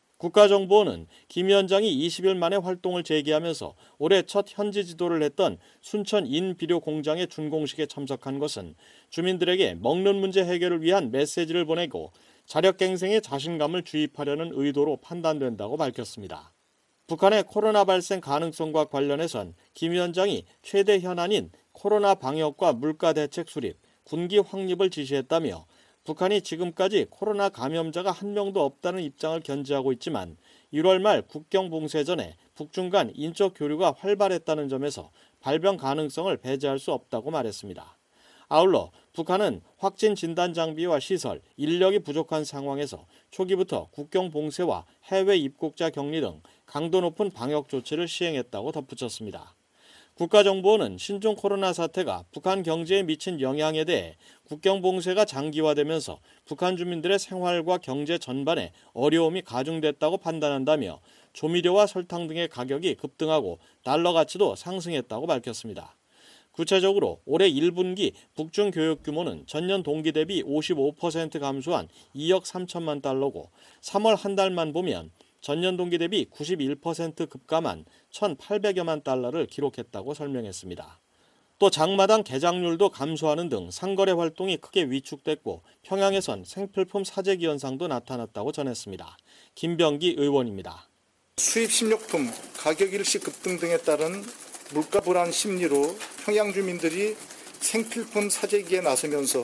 국가정보원은 김 위원장이 이십 일 만에 활동을 재개하면서 올해 첫 현지 지도를 했던 순천 인비료 공장의 준공식에 참석한 것은 주민들에게 먹는 문제 해결을 위한 메시지를 보내고 자력갱생에 자신감을 주입하려는 의도로 판단된다고 밝혔습니다. 북한의 코로나 발생 가능성과 관련해선 김 위원장이 최대 현안인 코로나 방역과 물가 대책 수립, 군기 확립을 지시했다며 북한이 지금까지 코로나 감염자가 한 명도 없다는 입장을 견지하고 있지만 일월 말 국경 봉쇄 전에 북중 간 인적 교류가 활발했다는 점에서 발병 가능성을 배제할 수 없다고 말했습니다. 아울러 북한은 확진 진단 장비와 시설, 인력이 부족한 상황에서 초기부터 국경 봉쇄와 해외 입국자 격리 등 강도 높은 방역 조치를 시행했다고 덧붙였습니다. 국가정보원은 신종 코로나 사태가 북한 경제에 미친 영향에 대해 국경 봉쇄가 장기화되면서 북한 주민들의 생활과 경제 전반에 어려움이 가중됐다고 판단한다며 조미료와 설탕 등의 가격이 급등하고 달러 가치도 상승했다고 밝혔습니다. 구체적으로 올해 일 분기 북중 교역 규모는 전년 동기 대비 오십오 퍼센트 감소한 이억 삼천만 달러고 삼월 한 달만 보면 전년 동기 대비 구십일 퍼센트 급감한 천팔백여만 달러를 기록했다고 설명했습니다. 또 장마당 개장률도 감소하는 등 상거래 활동이 크게 위축됐고 평양에선 생필품 사재기 현상도 나타났다고 전했습니다. 김병기 의원입니다. 수입 식료품 가격 일시 급등 등에 따른 물가 불안 심리로 평양 주민들이 생필품 사재기에 나서면서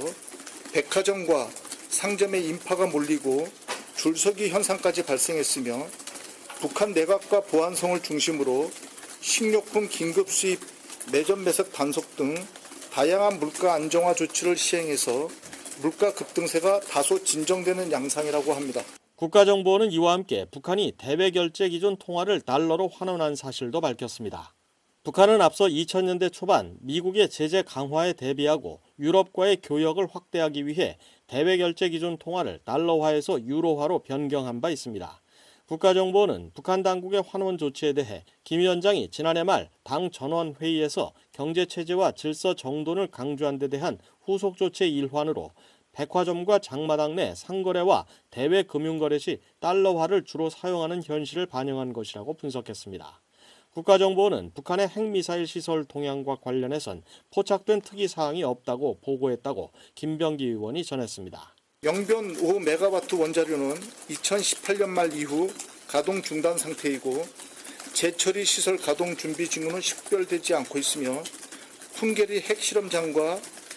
백화점과 상점에 인파가 몰리고 줄서기 현상까지 발생했으며 북한 내각과 보안성을 중심으로 식료품 긴급 수입, 매점 매석 단속 등 다양한 물가 안정화 조치를 시행해서 물가 급등세가 다소 진정되는 양상이라고 합니다. 국가정보원은 이와 함께 북한이 대외 결제 기준 통화를 달러로 환원한 사실도 밝혔습니다. 북한은 앞서 이천 년대 초반 미국의 제재 강화에 대비하고 유럽과의 교역을 확대하기 위해 대외 결제 기준 통화를 달러화에서 유로화로 변경한 바 있습니다. 국가정보원은 북한 당국의 환원 조치에 대해 김 위원장이 지난해 말 당 전원 회의에서 경제 체제와 질서 정돈을 강조한 데 대한 후속 조치의 일환으로 백화점과 장마당 내 상거래와 대외 금융거래 시 달러화를 주로 사용하는 현실을 반영한 것이라고 분석했습니다. 국가정보원은 북한의 핵미사일 시설 동향과 관련해선 포착된 특이 사항이 없다고 보고했다고 김병기 의원이 전했습니다. 영변 오 메가와트 원자료는 이천십팔 년 말 이후 가동 중단 상태이고 재처리 시설 가동 준비 징후는 식별되지 않고 있으며 풍계리 핵실험장과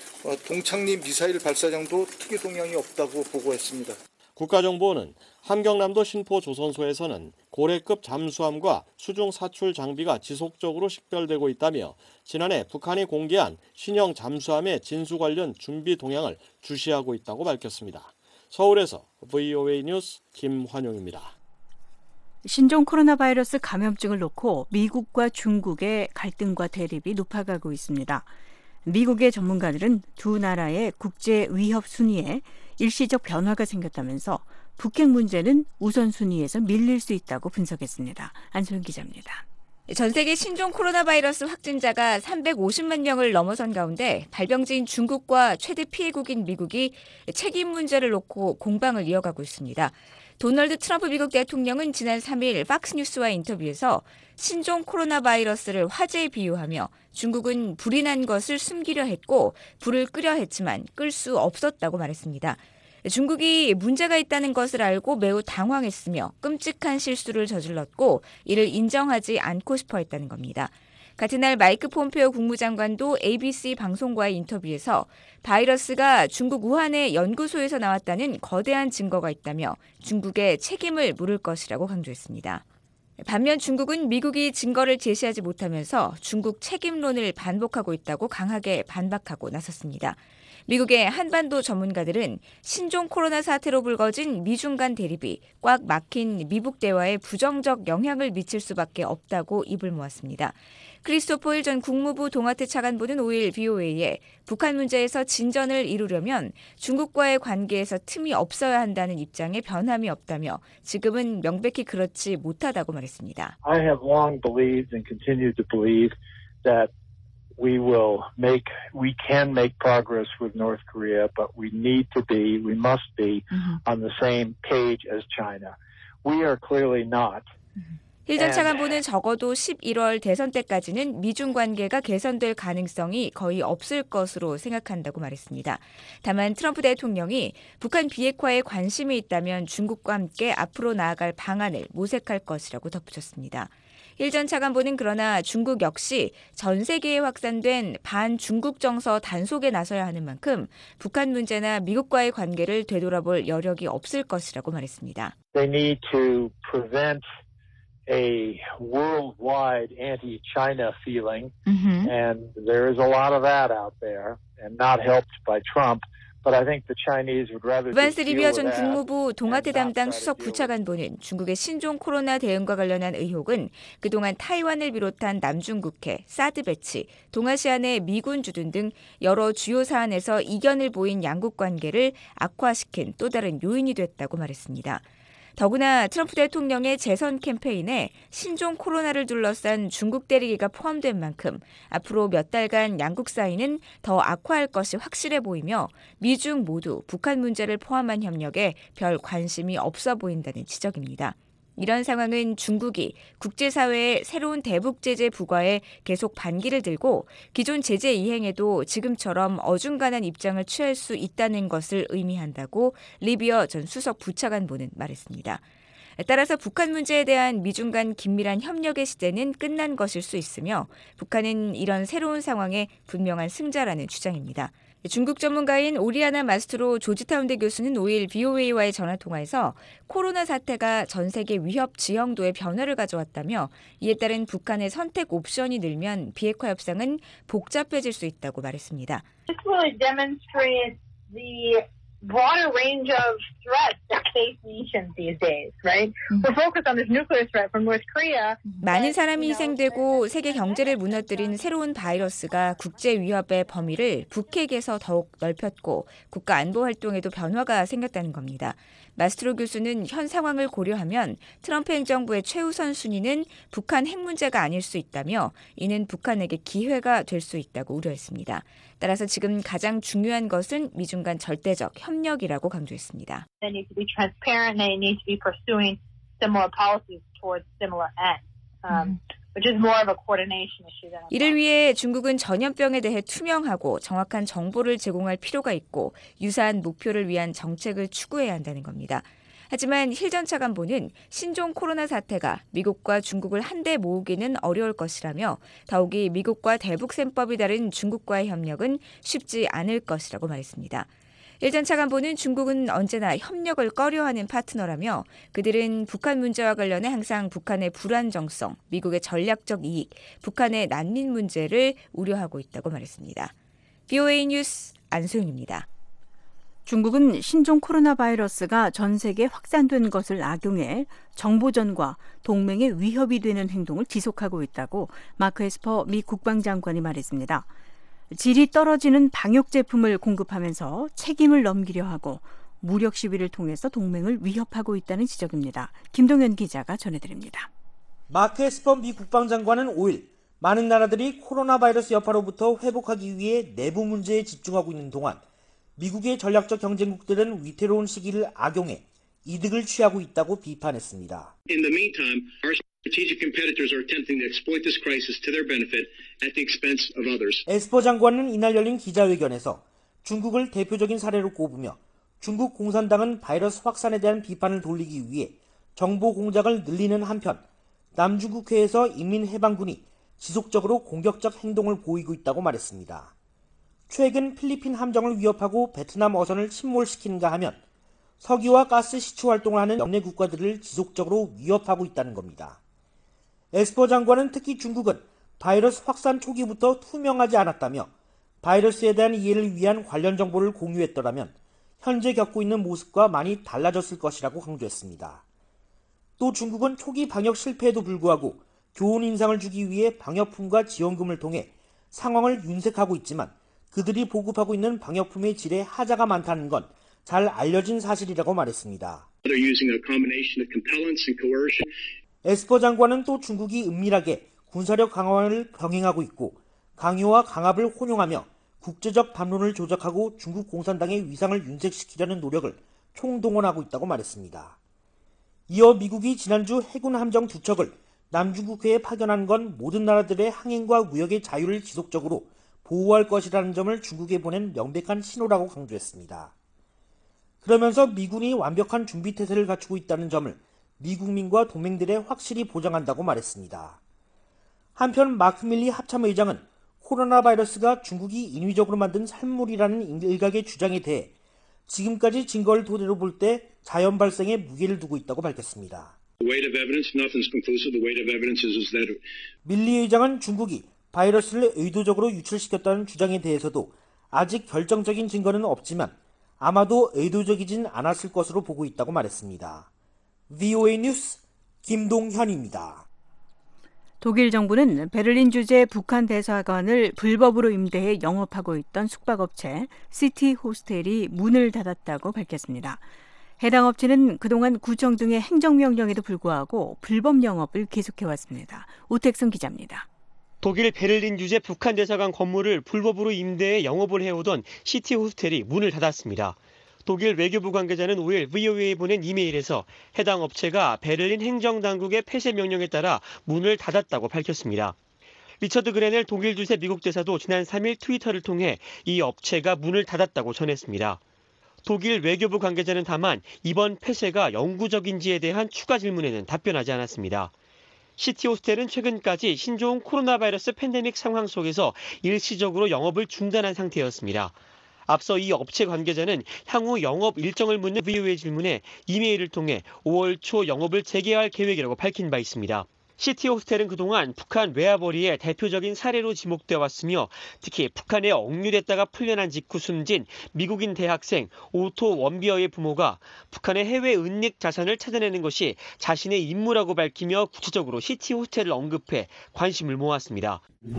동창리 미사일 발사장도 특이 동향이 없다고 보고했습니다. 국가정보원은 함경남도 신포조선소에서는 고래급 잠수함과 수중 사출 장비가 지속적으로 식별되고 있다며 지난해 북한이 공개한 신형 잠수함의 진수 관련 준비 동향을 주시하고 있다고 밝혔습니다. 서울에서 브이오에이 뉴스 김환용입니다. 신종 코로나 바이러스 감염증을 놓고 미국과 중국의 갈등과 대립이 높아가고 있습니다. 미국의 전문가들은 두 나라의 국제 위협 순위에 일시적 변화가 생겼다면서 북핵 문제는 우선순위에서 밀릴 수 있다고 분석했습니다. 안소영 기자입니다. 전 세계 신종 코로나 바이러스 확진자가 삼백오십만 명을 넘어선 가운데 발병지인 중국과 최대 피해국인 미국이 책임 문제를 놓고 공방을 이어가고 있습니다. 도널드 트럼프 미국 대통령은 지난 삼 일 팍스뉴스와 인터뷰에서 신종 코로나 바이러스를 화재에 비유하며 중국은 불이 난 것을 숨기려 했고 불을 끄려 했지만 끌 수 없었다고 말했습니다. 중국이 문제가 있다는 것을 알고 매우 당황했으며 끔찍한 실수를 저질렀고 이를 인정하지 않고 싶어 했다는 겁니다. 같은 날 마이크 폼페오 국무장관도 에이비씨 방송과의 인터뷰에서 바이러스가 중국 우한의 연구소에서 나왔다는 거대한 증거가 있다며 중국에 책임을 물을 것이라고 강조했습니다. 반면 중국은 미국이 증거를 제시하지 못하면서 중국 책임론을 반복하고 있다고 강하게 반박하고 나섰습니다. 미국의 한반도 전문가들은 신종 코로나 사태로 불거진 미중 간 대립이 꽉 막힌 미북 대화에 부정적 영향을 미칠 수밖에 없다고 입을 모았습니다. 크리스토퍼 힐 전 국무부 동아태 차관보는 오 일 브이오에이에 북한 문제에서 진전을 이루려면 중국과의 관계에서 틈이 없어야 한다는 입장에 변함이 없다며 지금은 명백히 그렇지 못하다고 말했습니다. I have long believed and continue to believe that we will make, we can make progress with North Korea, but we need to be, we must be on the same page as China. We are clearly not. 힐 전 차관보는 적어도 십일월 대선 때까지는 미중 관계가 개선될 가능성이 거의 없을 것으로 생각한다고 말했습니다. 다만 트럼프 대통령이 북한 비핵화에 관심이 있다면 중국과 함께 앞으로 나아갈 방안을 모색할 것이라고 덧붙였습니다. 힐 전 차관보는 그러나 중국 역시 전 세계에 확산된 반중국 정서 단속에 나서야 하는 만큼 북한 문제나 미국과의 관계를 되돌아볼 여력이 없을 것이라고 말했습니다. They need to prevent a worldwide anti-China feeling, mm-hmm. and there is a lot of that out there, and not helped by Trump. But I think the Chinese would rather 이반스 리비어 전 국무부 동아태 담당 수석 부차관보는 중국의 신종 코로나 대응과 관련한 의혹은 그동안 타이완을 비롯한 남중국해, 사드 배치, 동아시아 내 미군 주둔 등 여러 주요 사안에서 이견을 보인 양국 관계를 악화시킨 또 다른 요인이 됐다고 말했습니다. 더구나 트럼프 대통령의 재선 캠페인에 신종 코로나를 둘러싼 중국 때리기가 포함된 만큼 앞으로 몇 달간 양국 사이는 더 악화할 것이 확실해 보이며 미중 모두 북한 문제를 포함한 협력에 별 관심이 없어 보인다는 지적입니다. 이런 상황은 중국이 국제사회의 새로운 대북 제재 부과에 계속 반기를 들고 기존 제재 이행에도 지금처럼 어중간한 입장을 취할 수 있다는 것을 의미한다고 리비어 전 수석 부차관보는 말했습니다. 따라서 북한 문제에 대한 미중 간 긴밀한 협력의 시대는 끝난 것일 수 있으며 북한은 이런 새로운 상황의 분명한 승자라는 주장입니다. 중국 전문가인 오리아나 마스트로 조지타운대 교수는 오 일 브이오에이와의 전화통화에서 코로나 사태가 전 세계 위협 지형도에 변화를 가져왔다며 이에 따른 북한의 선택 옵션이 늘면 비핵화 협상은 복잡해질 수 있다고 말했습니다. This really demonstrates the broader range of threats that face nations these days, right? We're focused on this nuclear threat from North Korea. 많은 사람이 희생되고 세계 경제를 무너뜨린 새로운 바이러스가 국제 위협의 범위를 북핵에서 더욱 넓혔고 국가 안보 활동에도 변화가 생겼다는 겁니다. 마스트로 교수는 현 상황을 고려하면 트럼프 행정부의 최우선 순위는 북한 핵 문제가 아닐 수 있다며 이는 북한에게 기회가 될 수 있다고 우려했습니다. 따라서 지금 가장 중요한 것은 미중 간 절대적 협력이라고 강조했습니다. They need to be transparent. They need to be pursuing similar policies towards similar ends, um, which is more of a coordination issue than. 이를 위해 중국은 전염병에 대해 투명하고 정확한 정보를 제공할 필요가 있고 유사한 목표를 위한 정책을 추구해야 한다는 겁니다. 하지만 힐 전 차관보는 신종 코로나 사태가 미국과 중국을 한데 모으기는 어려울 것이라며 더욱이 미국과 대북셈법이 다른 중국과의 협력은 쉽지 않을 것이라고 말했습니다. 힐 전 차관보는 중국은 언제나 협력을 꺼려하는 파트너라며 그들은 북한 문제와 관련해 항상 북한의 불안정성, 미국의 전략적 이익, 북한의 난민 문제를 우려하고 있다고 말했습니다. 브이오에이 뉴스 안소영입니다. 중국은 신종 코로나 바이러스가 전 세계에 확산된 것을 악용해 정보전과 동맹의 위협이 되는 행동을 지속하고 있다고 마크 에스퍼 미 국방장관이 말했습니다. 질이 떨어지는 방역 제품을 공급하면서 책임을 넘기려 하고 무력 시위를 통해서 동맹을 위협하고 있다는 지적입니다. 김동현 기자가 전해드립니다. 마크 에스퍼 미 국방장관은 오일 많은 나라들이 코로나 바이러스 여파로부터 회복하기 위해 내부 문제에 집중하고 있는 동안 미국의 전략적 경쟁국들은 위태로운 시기를 악용해 이득을 취하고 있다고 비판했습니다. In the meantime, our strategic competitors are attempting to exploit this crisis to their benefit at the expense of others. 에스퍼 장관은 이날 열린 기자회견에서 중국을 대표적인 사례로 꼽으며 중국 공산당은 바이러스 확산에 대한 비판을 돌리기 위해 정보 공작을 늘리는 한편 남중국해에서 인민해방군이 지속적으로 공격적 행동을 보이고 있다고 말했습니다. 최근 필리핀 함정을 위협하고 베트남 어선을 침몰시키는가 하면 석유와 가스 시추 활동을 하는 영내 국가들을 지속적으로 위협하고 있다는 겁니다. 에스퍼 장관은 특히 중국은 바이러스 확산 초기부터 투명하지 않았다며 바이러스에 대한 이해를 위한 관련 정보를 공유했더라면 현재 겪고 있는 모습과 많이 달라졌을 것이라고 강조했습니다. 또 중국은 초기 방역 실패에도 불구하고 좋은 인상을 주기 위해 방역품과 지원금을 통해 상황을 윤색하고 있지만 그들이 보급하고 있는 방역품의 질에 하자가 많다는 건 잘 알려진 사실이라고 말했습니다. 에스퍼 장관은 또 중국이 은밀하게 군사력 강화를 병행하고 있고 강요와 강압을 혼용하며 국제적 담론을 조작하고 중국 공산당의 위상을 윤색시키려는 노력을 총동원하고 있다고 말했습니다. 이어 미국이 지난주 해군 함정 두 척을 남중국해에 파견한 건 모든 나라들의 항행과 무역의 자유를 지속적으로 보호할 것이라는 점을 중국에 보낸 명백한 신호라고 강조했습니다. 그러면서 미군이 완벽한 준비태세를 갖추고 있다는 점을 미국민과 동맹들에 확실히 보장한다고 말했습니다. 한편 마크 밀리 합참의장은 코로나 바이러스가 중국이 인위적으로 만든 산물이라는 일각의 주장에 대해 지금까지 증거를 토대로 볼 때 자연 발생에 무게를 두고 있다고 밝혔습니다. 밀리 의장은 중국이 바이러스를 의도적으로 유출시켰다는 주장에 대해서도 아직 결정적인 증거는 없지만 아마도 의도적이진 않았을 것으로 보고 있다고 말했습니다. 브이오에이 뉴스 김동현입니다. 독일 정부는 베를린 주재 북한 대사관을 불법으로 임대해 영업하고 있던 숙박업체 시티 호스텔이 문을 닫았다고 밝혔습니다. 해당 업체는 그동안 구청 등의 행정명령에도 불구하고 불법 영업을 계속해왔습니다. 오택순 기자입니다. 독일 베를린 주재 북한 대사관 건물을 불법으로 임대해 영업을 해오던 시티 호스텔이 문을 닫았습니다. 독일 외교부 관계자는 오일 브이오에이에 보낸 이메일에서 해당 업체가 베를린 행정당국의 폐쇄 명령에 따라 문을 닫았다고 밝혔습니다. 리처드 그레넬 독일 주재 미국 대사도 지난 삼 일 트위터를 통해 이 업체가 문을 닫았다고 전했습니다. 독일 외교부 관계자는 다만 이번 폐쇄가 영구적인지에 대한 추가 질문에는 답변하지 않았습니다. 시티 호스텔은 최근까지 신종 코로나 바이러스 팬데믹 상황 속에서 일시적으로 영업을 중단한 상태였습니다. 앞서 이 업체 관계자는 향후 영업 일정을 묻는 브이오에이 질문에 이메일을 통해 오월 초 영업을 재개할 계획이라고 밝힌 바 있습니다. 시티 호스텔은 그동안 북한 외화벌이의 대표적인 사례로 지목되어 왔으며 특히 북한에 억류됐다가 풀려난 직후 숨진 미국인 대학생 오토 원비어의 부모가 북한의 해외 은닉 자산을 찾아내는 것이 자신의 임무라고 밝히며 구체적으로 시티 호스텔을 언급해 관심을 모았습니다.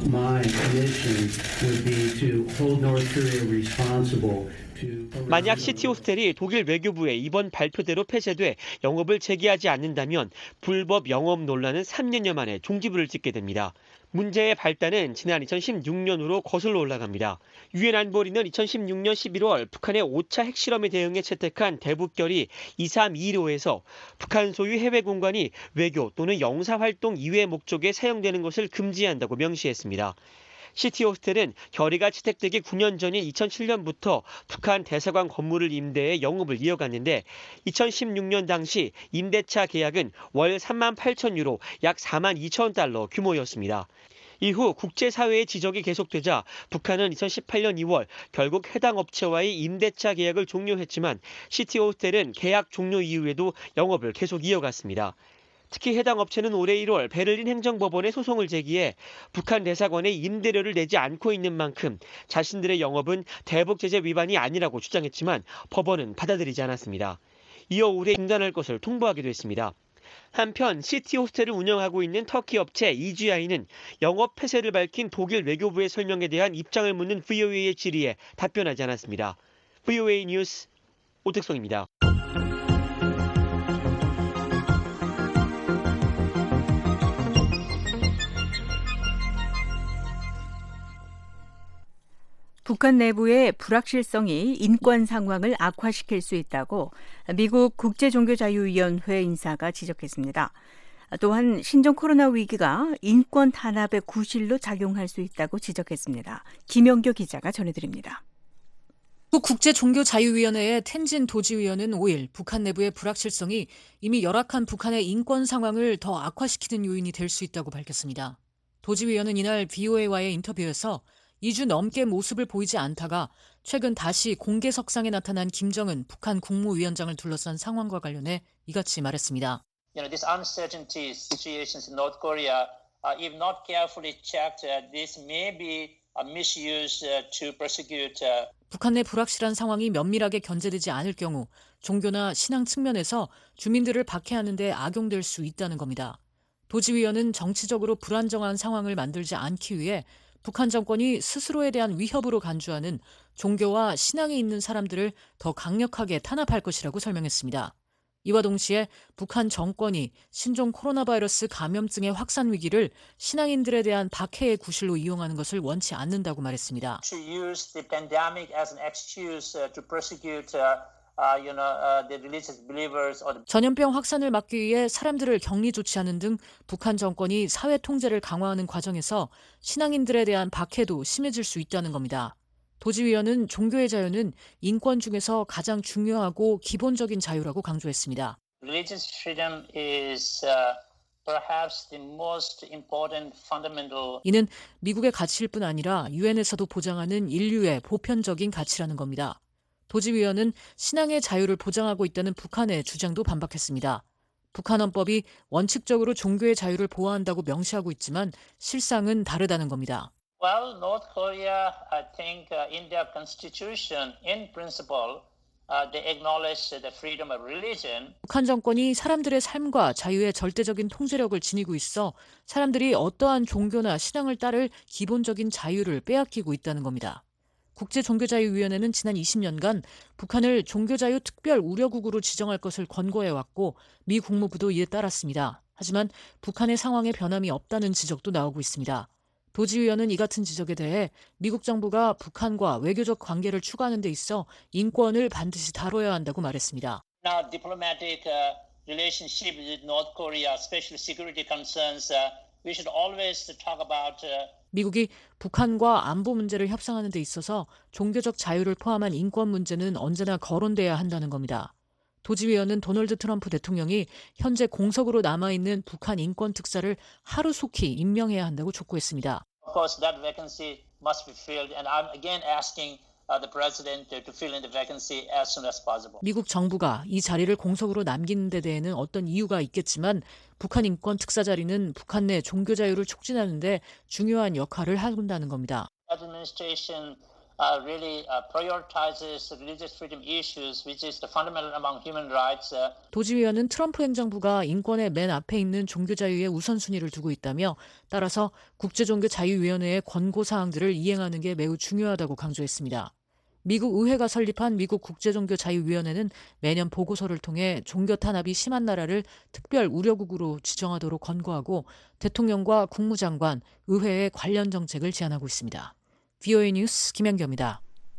만약 시티 호스텔이 독일 외교부의 이번 발표대로 폐쇄돼 영업을 재개하지 않는다면 불법 영업 논란은 삼 년여 만에 종지부를 찍게 됩니다. 문제의 발단은 지난 이천십육 년으로 거슬러 올라갑니다. 유엔 안보리는 이천십육 년 십일월 북한의 오 차 핵실험에 대응해 채택한 대북결의 이삼이일호에서 북한 소유 해외 공간이 외교 또는 영사활동 이외 목적에 사용되는 것을 금지한다고 명시했습니다. 시티 호스텔은 결의가 채택되기 구 년 전인 이천칠 년부터 북한 대사관 건물을 임대해 영업을 이어갔는데 이천십육 년 당시 임대차 계약은 월 삼만 팔천 유로 약 사만 이천 달러 규모였습니다. 이후 국제사회의 지적이 계속되자 북한은 이천십팔 년 이월 결국 해당 업체와의 임대차 계약을 종료했지만 시티 호스텔은 계약 종료 이후에도 영업을 계속 이어갔습니다. 특히 해당 업체는 올해 일월 베를린 행정법원에 소송을 제기해 북한 대사관에 임대료를 내지 않고 있는 만큼 자신들의 영업은 대북 제재 위반이 아니라고 주장했지만 법원은 받아들이지 않았습니다. 이어 올해 중단할 것을 통보하기도 했습니다. 한편 시티 호스텔을 운영하고 있는 터키 업체 이지아이는 영업 폐쇄를 밝힌 독일 외교부의 설명에 대한 입장을 묻는 브이오에이의 질의에 답변하지 않았습니다. 브이오에이 뉴스 오택성입니다. 북한 내부의 불확실성이 인권 상황을 악화시킬 수 있다고 미국 국제종교자유위원회 인사가 지적했습니다. 또한 신종 코로나 위기가 인권 탄압의 구실로 작용할 수 있다고 지적했습니다. 김영교 기자가 전해드립니다. 국제종교자유위원회의 텐진 도지위원은 오일 북한 내부의 불확실성이 이미 열악한 북한의 인권 상황을 더 악화시키는 요인이 될 수 있다고 밝혔습니다. 도지위원은 이날 브이오에이와의 인터뷰에서 이 주 넘게 모습을 보이지 않다가 최근 다시 공개석상에 나타난 김정은 북한 국무위원장을 둘러싼 상황과 관련해 이같이 말했습니다. You know, these uncertainty situations in North Korea, uh, if not carefully checked, uh, this may be uh, misused uh, to persecute. Uh... 북한 내 불확실한 상황이 면밀하게 견제되지 않을 경우 종교나 신앙 측면에서 주민들을 박해하는 데 악용될 수 있다는 겁니다. 도지위원은 정치적으로 불안정한 상황을 만들지 않기 위해 북한 정권이 스스로에 대한 위협으로 간주하는 종교와 신앙에 있는 사람들을 더 강력하게 탄압할 것이라고 설명했습니다. 이와 동시에 북한 정권이 신종 코로나 바이러스 감염증의 확산 위기를 신앙인들에 대한 박해의 구실로 이용하는 것을 원치 않는다고 말했습니다. To use the pandemic as an excuse to persecute Uh, you know, uh, the religious believers or the... 전염병 확산을 막기 위해 사람들을 격리 조치하는 등 북한 정권이 사회 통제를 강화하는 과정에서 신앙인들에 대한 박해도 심해질 수 있다는 겁니다. 도지위원은 종교의 자유는 인권 중에서 가장 중요하고 기본적인 자유라고 강조했습니다. Religious freedom is uh, perhaps the most important fundamental. 이는 미국의 가치일 뿐 아니라 유엔에서도 보장하는 인류의 보편적인 가치라는 겁니다. 도지위원은 신앙의 자유를 보장하고 있다는 북한의 주장도 반박했습니다. 북한 헌법이 원칙적으로 종교의 자유를 보호한다고 명시하고 있지만 실상은 다르다는 겁니다. Well, North Korea, I think, uh, in their constitution, in principle, uh, they acknowledge the freedom of religion. 북한 정권이 사람들의 삶과 자유의 절대적인 통제력을 지니고 있어 사람들이 어떠한 종교나 신앙을 따를 기본적인 자유를 빼앗기고 있다는 겁니다. 국제종교자유위원회는 지난 이십 년간 북한을 종교자유 특별 우려국으로 지정할 것을 권고해왔고 미 국무부도 이에 따랐습니다. 하지만 북한의 상황에 변함이 없다는 지적도 나오고 있습니다. 도지위원은 이 같은 지적에 대해 미국 정부가 북한과 외교적 관계를 추구하는 데 있어 인권을 반드시 다뤄야 한다고 말했습니다. Now, diplomatic uh, relationship with North Korea, especially security concerns, uh, we should always talk about. Uh, 미국이 북한과 안보 문제를 협상하는 데 있어서 종교적 자유를 포함한 인권 문제는 언제나 거론돼야 한다는 겁니다. 도지위원은 도널드 트럼프 대통령이 현재 공석으로 남아있는 북한 인권 특사를 하루속히 임명해야 한다고 촉구했습니다. Of course, that vacancy must be filled, and I'm again asking the president to fill in the vacancy as soon as possible. 미국 정부가 이 자리를 공석으로 남기는 데 대해는 어떤 이유가 있겠지만 북한 인권 특사 자리는 북한 내 종교 자유를 촉진하는 데 중요한 역할을 한다는 겁니다. Administration uh, really uh, prioritizes religious freedom issues, which is the fundamental among human rights. Uh. 도지위원은 트럼프 행정부가 인권의 맨 앞에 있는 종교 자유의 우선순위를 두고 있다며 따라서 국제종교자유위원회의 권고 사항들을 이행하는 게 매우 중요하다고 강조했습니다. 미국 의회가 설립한 미국 국제종교자유위원회는 매년 보고서를 통해 종교 탄압이 심한 나라를 특별 우려국으로 지정하도록 권고하고 대통령과 국무장관, 의회에 관련 정책을 제안하고 있습니다. 브이오에이 뉴스 김연경입니다.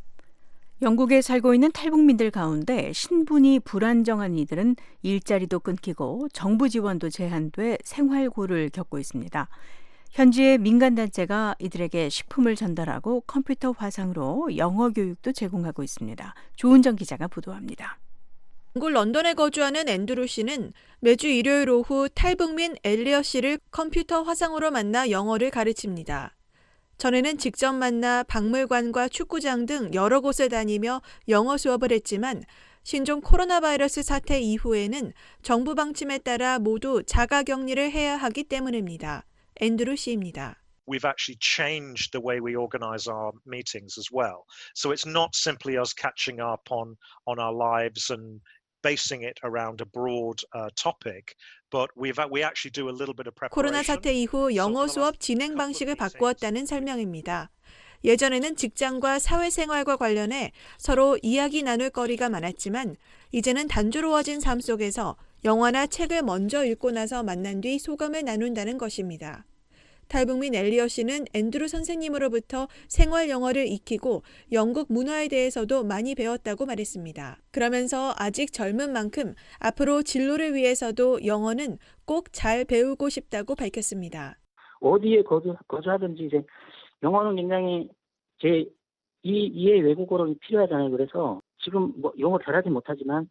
영국에 살고 있는 탈북민들 가운데 신분이 불안정한 이들은 일자리도 끊기고 정부 지원도 제한돼 생활고를 겪고 있습니다. 현지의 민간단체가 이들에게 식품을 전달하고 컴퓨터 화상으로 영어 교육도 제공하고 있습니다. 조은정 기자가 보도합니다. 영국 런던에 거주하는 앤드루 씨는 매주 일요일 오후 탈북민 엘리엇 씨를 컴퓨터 화상으로 만나 영어를 가르칩니다. 전에는 직접 만나 박물관과 축구장 등 여러 곳을 다니며 영어 수업을 했지만 신종 코로나 바이러스 사태 이후에는 정부 방침에 따라 모두 자가격리를 해야 하기 때문입니다. 앤드루 씨입니다. We've actually changed the way we organize our meetings as well. So it's not simply us catching up on on our lives and basing it around a broad uh, topic, but we've we actually do a little bit of preparation. 코로나 사태 이후 영어 수업 진행 방식을 바꾸었다는 설명입니다. 예전에는 직장과 사회생활과 관련해 서로 이야기 나눌 거리가 많았지만 이제는 단조로워진 삶 속에서 영화나 책을 먼저 읽고 나서 만난 뒤 소감을 나눈다는 것입니다. 탈북민 엘리엇 씨는 앤드루 선생님으로부터 생활 영어를 익히고 영국 문화에 대해서도 많이 배웠다고 말했습니다. 그러면서 아직 젊은 만큼 앞으로 진로를 위해서도 영어는 꼭 잘 배우고 싶다고 밝혔습니다. 어디에 거주, 거주하든지 이제 영어는 굉장히 제 이, 이의 외국어로 필요하잖아요. 그래서 지금 뭐 영어 잘하지 못하지만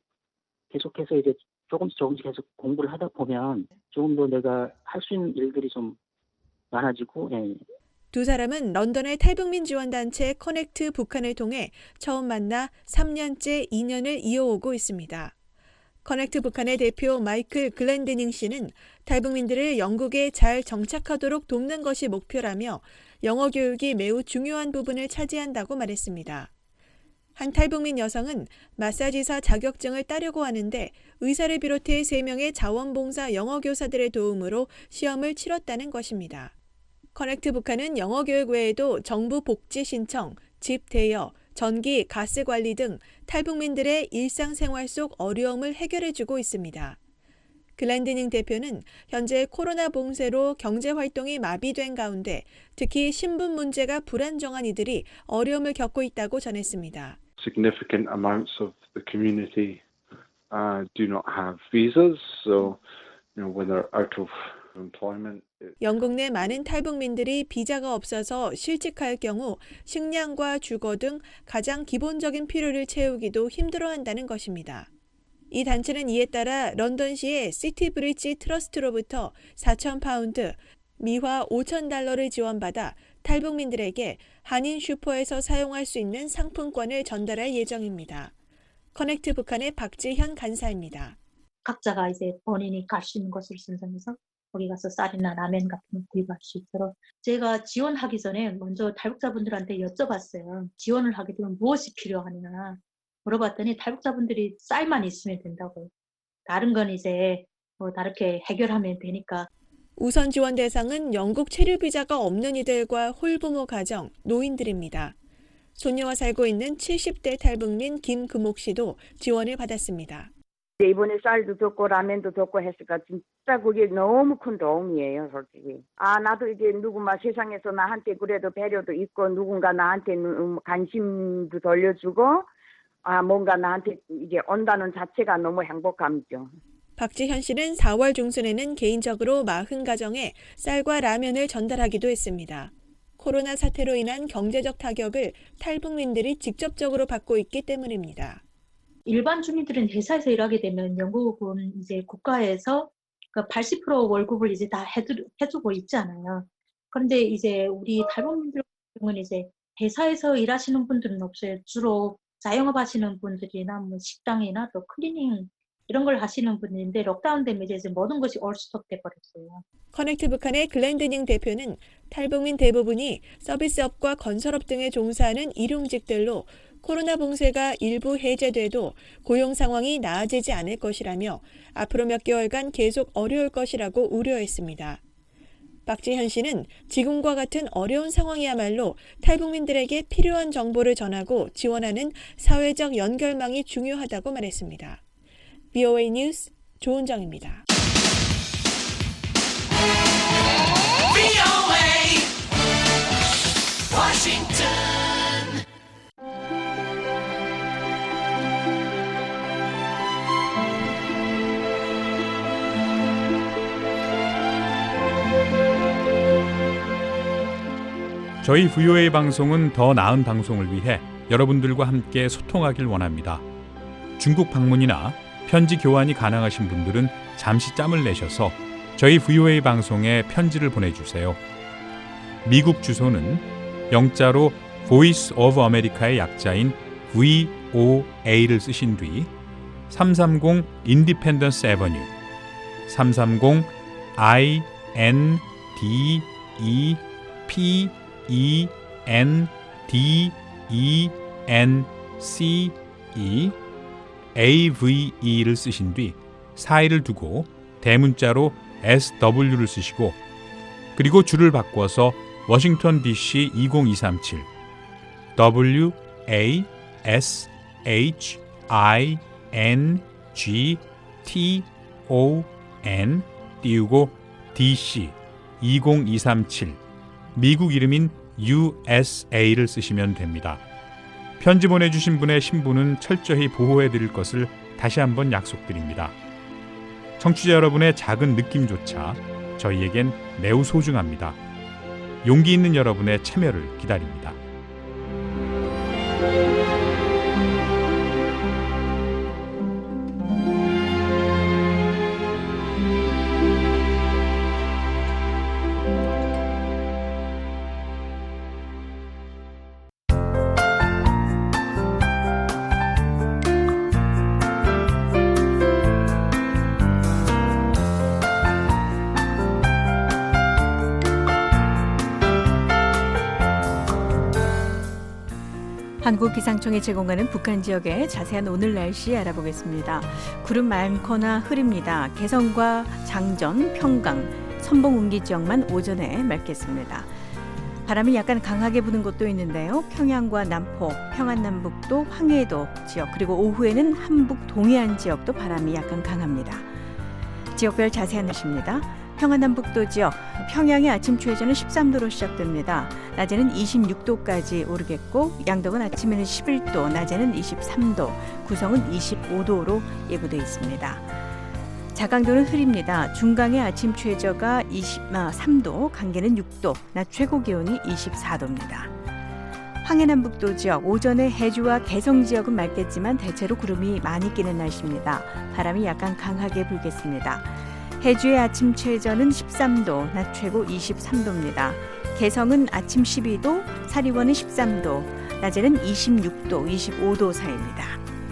계속해서 이제 조금씩 조금씩 계속 공부를 하다 보면 조금 더 내가 할 수 있는 일들이 좀 많아지고. 예. 두 사람은 런던의 탈북민 지원단체 커넥트 북한을 통해 처음 만나 삼 년째 인연을 이어오고 있습니다. 커넥트 북한의 대표 마이클 글렌드닝 씨는 탈북민들을 영국에 잘 정착하도록 돕는 것이 목표라며 영어 교육이 매우 중요한 부분을 차지한다고 말했습니다. 한 탈북민 여성은 마사지사 자격증을 따려고 하는데 의사를 비롯해 세 명의 자원봉사 영어교사들의 도움으로 시험을 치렀다는 것입니다. 커넥트 북한은 영어교육 외에도 정부 복지 신청, 집 대여, 전기, 가스 관리 등 탈북민들의 일상생활 속 어려움을 해결해주고 있습니다. 글랜드닝 대표는 현재 코로나 봉쇄로 경제활동이 마비된 가운데 특히 신분 문제가 불안정한 이들이 어려움을 겪고 있다고 전했습니다. Significant amounts of the community uh, do not have visas, so you know when they're out of employment. 영국 내 많은 탈북민들이 비자가 없어서 실직할 경우 식량과 주거 등 가장 기본적인 필요를 채우기도 힘들어한다는 것입니다. 이 단체는 이에 따라 런던시의 시티 브릿지 트러스트로부터 사천 파운드, 미화 오천 달러를 지원받아 탈북민들에게 한인 슈퍼에서 사용할 수 있는 상품권을 전달할 예정입니다. 커넥트 북한의 박지현 간사입니다. 각자가 이제 본인이 갈 수 있는 곳을 선정해서 거기 가서 쌀이나 라면 같은 거 구입할 수 있도록 제가 지원하기 전에 먼저 탈북자분들한테 여쭤봤어요. 지원을 하게 되면 무엇이 필요하냐 물어봤더니 탈북자분들이 쌀만 있으면 된다고. 다른 건 이제 뭐 다르게 해결하면 되니까. 우선 지원 대상은 영국 체류 비자가 없는 이들과 홀부모 가정, 노인들입니다. 손녀와 살고 있는 칠십 대 탈북민 김금옥 씨도 지원을 받았습니다. 이번에 쌀도 줬고 라면도 줬고 했으니까 진짜 그게 너무 큰 도움이에요, 솔직히. 아, 나도 이제 누구만 세상에서 나한테 그래도 배려도 있고 누군가 나한테 관심도 돌려주고 아, 뭔가 나한테 이제 온다는 자체가 너무 행복함이죠. 박지현 씨는 사월 중순에는 개인적으로 사십 가정에 쌀과 라면을 전달하기도 했습니다. 코로나 사태로 인한 경제적 타격을 탈북민들이 직접적으로 받고 있기 때문입니다. 일반 주민들은 회사에서 일하게 되면 영국은 이제 국가에서 그 팔십 퍼센트 월급을 이제 다 해주, 해주고 있잖아요. 그런데 이제 우리 탈북민들은 이제 회사에서 일하시는 분들은 없어요. 주로 자영업 하시는 분들이나 뭐 식당이나 또 클리닝 이런 걸 하시는 분인데 록다운 되면 이제 모든 것이 올 스톱돼 버렸어요. 커넥트 북한의 글렌드닝 대표는 탈북민 대부분이 서비스업과 건설업 등에 종사하는 일용직들로 코로나 봉쇄가 일부 해제돼도 고용 상황이 나아지지 않을 것이라며 앞으로 몇 개월간 계속 어려울 것이라고 우려했습니다. 박지현 씨는 지금과 같은 어려운 상황이야말로 탈북민들에게 필요한 정보를 전하고 지원하는 사회적 연결망이 중요하다고 말했습니다. 브이오에이 뉴스 조은정입니다. 브이오에이 워싱턴 저희 브이오에이 방송은 더 나은 방송을 위해 여러분들과 함께 소통하길 원합니다. 중국 방문이나 편지 교환이 가능하신 분들은 잠시 짬을 내셔서 저희 브이오에이 방송에 편지를 보내주세요. 미국 주소는 영자로 Voice of America의 약자인 브이오에이를 쓰신 뒤 삼삼공 Independence Avenue, 삼삼공 아이 엔 디 이 피 이 엔 디 이 엔 씨 이 에이브이이를 쓰신 뒤 사이를 두고 대문자로 에스더블유를 쓰시고 그리고 줄을 바꿔서 워싱턴 디씨 이공이삼칠 더블유 에이 에스 에이치 아이 엔 지 티 오 엔 띄우고 디씨 이공이삼칠, 미국 이름인 유에스에이를 쓰시면 됩니다. 편지 보내주신 분의 신분은 철저히 보호해드릴 것을 다시 한번 약속드립니다. 청취자 여러분의 작은 느낌조차 저희에겐 매우 소중합니다. 용기 있는 여러분의 참여를 기다립니다. 한국기상청이 제공하는 북한 지역의 자세한 오늘 날씨 알아보겠습니다. 구름 많거나 흐립니다. 개성과 장전, 평강, 선봉 운기 지역만 오전에 맑겠습니다. 바람이 약간 강하게 부는 곳도 있는데요. 평양과 남포, 평안남북도, 황해도 지역, 그리고 오후에는 한북 동해안 지역도 바람이 약간 강합니다. 지역별 자세한 날씨입니다. 평안남북도 지역, 평양의 아침 최저는 십삼 도로 시작됩니다. 낮에는 이십육 도까지 오르겠고 양덕은 아침에는 십일 도, 낮에는 이십삼 도, 구성은 이십오 도로 예보되어 있습니다. 자강도는 흐립니다. 중강의 아침 최저가 이십삼 도, 강계는 육 도, 낮 최고 기온이 이십사 도입니다. 황해남북도 지역, 오전에 해주와 개성 지역은 맑겠지만 대체로 구름이 많이 끼는 날씨입니다. 바람이 약간 강하게 불겠습니다. 해주의 아침 최저는 십삼 도, 낮 최고 이십삼 도입니다. 개성은 아침 십이 도, 사리원은 십삼 도, 낮에는 이십육 도, 이십오 도 사이입니다.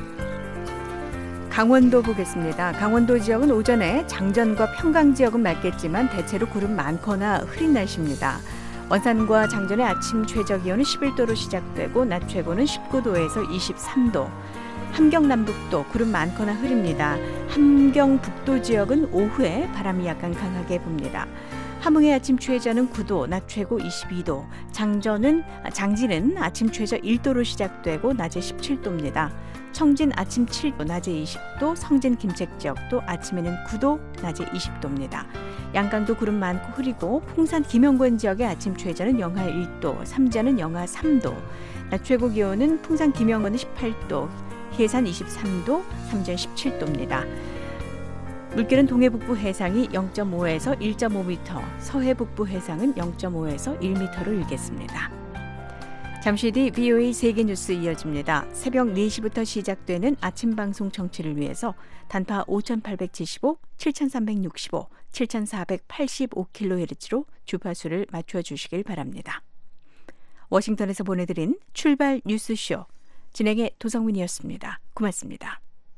강원도 보겠습니다. 강원도 지역은 오전에 장전과 평강 지역은 맑겠지만 대체로 구름 많거나 흐린 날씨입니다. 원산과 장전의 아침 최저 기온은 십일 도로 시작되고 낮 최고는 십구 도에서 이십삼 도. 함경남북도 구름 많거나 흐립니다. 함경북도 지역은 오후에 바람이 약간 강하게 붑니다. 함흥의 아침 최저는 구 도, 낮 최고 이십이 도. 장전은, 장진은 아침 최저 일 도로 시작되고 낮에 십칠 도입니다. 청진 아침 칠 도, 낮에 이십 도. 성진 김책 지역도 아침에는 구 도, 낮에 이십 도입니다. 양강도 구름 많고 흐리고 풍산 김영권 지역의 아침 최저는 영하 일 도, 삼자는 영하 삼 도. 낮 최고 기온은 풍산 김영권은 십팔 도, 해산 이십삼 도, 삼전 십칠 도입니다. 물길은 동해북부 해상이 영 점 오에서 일 점 오 미터, 서해북부 해상은 영 점 오에서 일 미터로 일겠습니다. 잠시 뒤 브이오에이 세계뉴스 이어집니다. 새벽 네 시부터 시작되는 아침 방송 청취를 위해서 단파 오천팔백칠십오, 칠천삼백육십오, 칠천사백팔십오 킬로헤르츠로 주파수를 맞춰주시길 바랍니다. 워싱턴에서 보내드린 출발 뉴스쇼, 진행의 도성민이었습니다. 고맙습니다.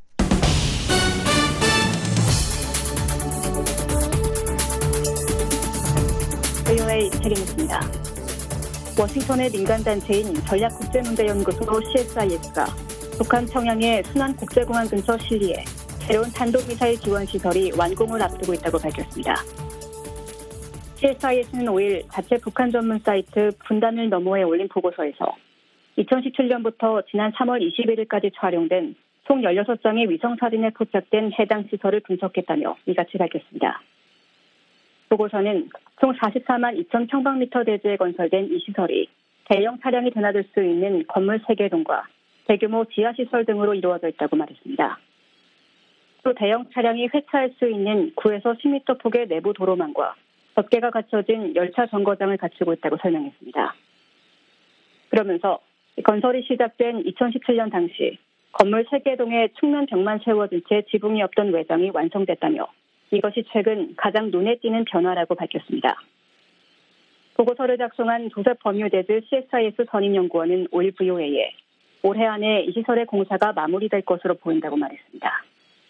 브이오에이 책임입니다. 워싱턴의 민간단체인 전략국제문제연구소 씨에스아이에스가 북한 평양의 순안국제공항 근처 실리에 새로운 탄도미사일 지원 시설이 완공을 앞두고 있다고 밝혔습니다. 씨에스아이에스는 오 일 자체 북한 전문 사이트 분단을 너머에 올린 보고서에서 이천십칠 년부터 지난 삼월 이십일일까지 촬영된 총 열여섯 장의 위성사진에 포착된 해당 시설을 분석했다며 이같이 밝혔습니다. 보고서는 총 사십사만 이천 평방미터 대지에 건설된 이 시설이 대형 차량이 드나들 수 있는 건물 세 개 동과 대규모 지하시설 등으로 이루어져 있다고 말했습니다. 또 대형 차량이 회차할 수 있는 구에서 십 미터 폭의 내부 도로망과 덮개가 갖춰진 열차 정거장을 갖추고 있다고 설명했습니다. 그러면서 건설이 시작된 이천십칠 년 당시 건물 세 개 동에 측면 벽만 세워진 채 지붕이 없던 외장이 완성됐다며 이것이 최근 가장 눈에 띄는 변화라고 밝혔습니다. 보고서를 작성한 조셉 버뮤데즈 씨에스아이에스 선임연구원은 오 일 브이오에이에 올해 안에 이 시설의 공사가 마무리될 것으로 보인다고 말했습니다.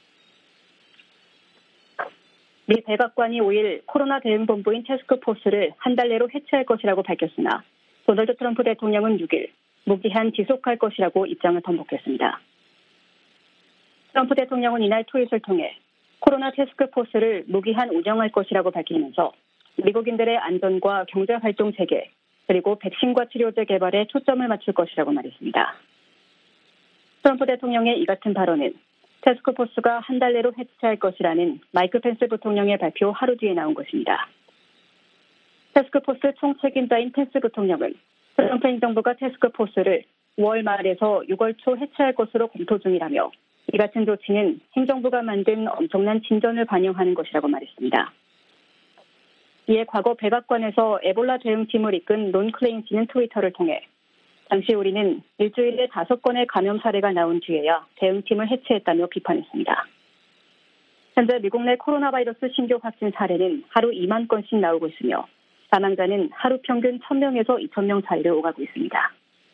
미 백악관이 오 일 코로나 대응본부인 태스크포스를 한 달 내로 해체할 것이라고 밝혔으나 도널드 트럼프 대통령은 육 일 무기한 지속할 것이라고 입장을 번복했습니다. 트럼프 대통령은 이날 트윗을 통해 코로나 태스크포스를 무기한 운영할 것이라고 밝히면서 미국인들의 안전과 경제활동 재개, 그리고 백신과 치료제 개발에 초점을 맞출 것이라고 말했습니다. 트럼프 대통령의 이 같은 발언은 태스크포스가 한 달 내로 해체할 것이라는 마이크 펜스 부통령의 발표 하루 뒤에 나온 것입니다. 태스크포스 총책임자인 펜스 부통령은 트럼프 행정부가 태스크포스를 오월 말에서 유월 초 해체할 것으로 검토 중이라며 이 같은 조치는 행정부가 만든 엄청난 진전을 반영하는 것이라고 말했습니다. 이에 과거 백악관에서 에볼라 대응팀을 이끈 론 클레인씨는 트위터를 통해 당시 우리는 일주일에 다섯 건의 감염 사례가 나온 뒤에야 대응팀을 해체했다며 비판했습니다. 현재 미국 내 코로나 바이러스 신규 확진 사례는 하루 이만 건씩 나오고 있으며 사망자는 하루 평균 천 명에서 이천 명 사이를 오가고 있습니다.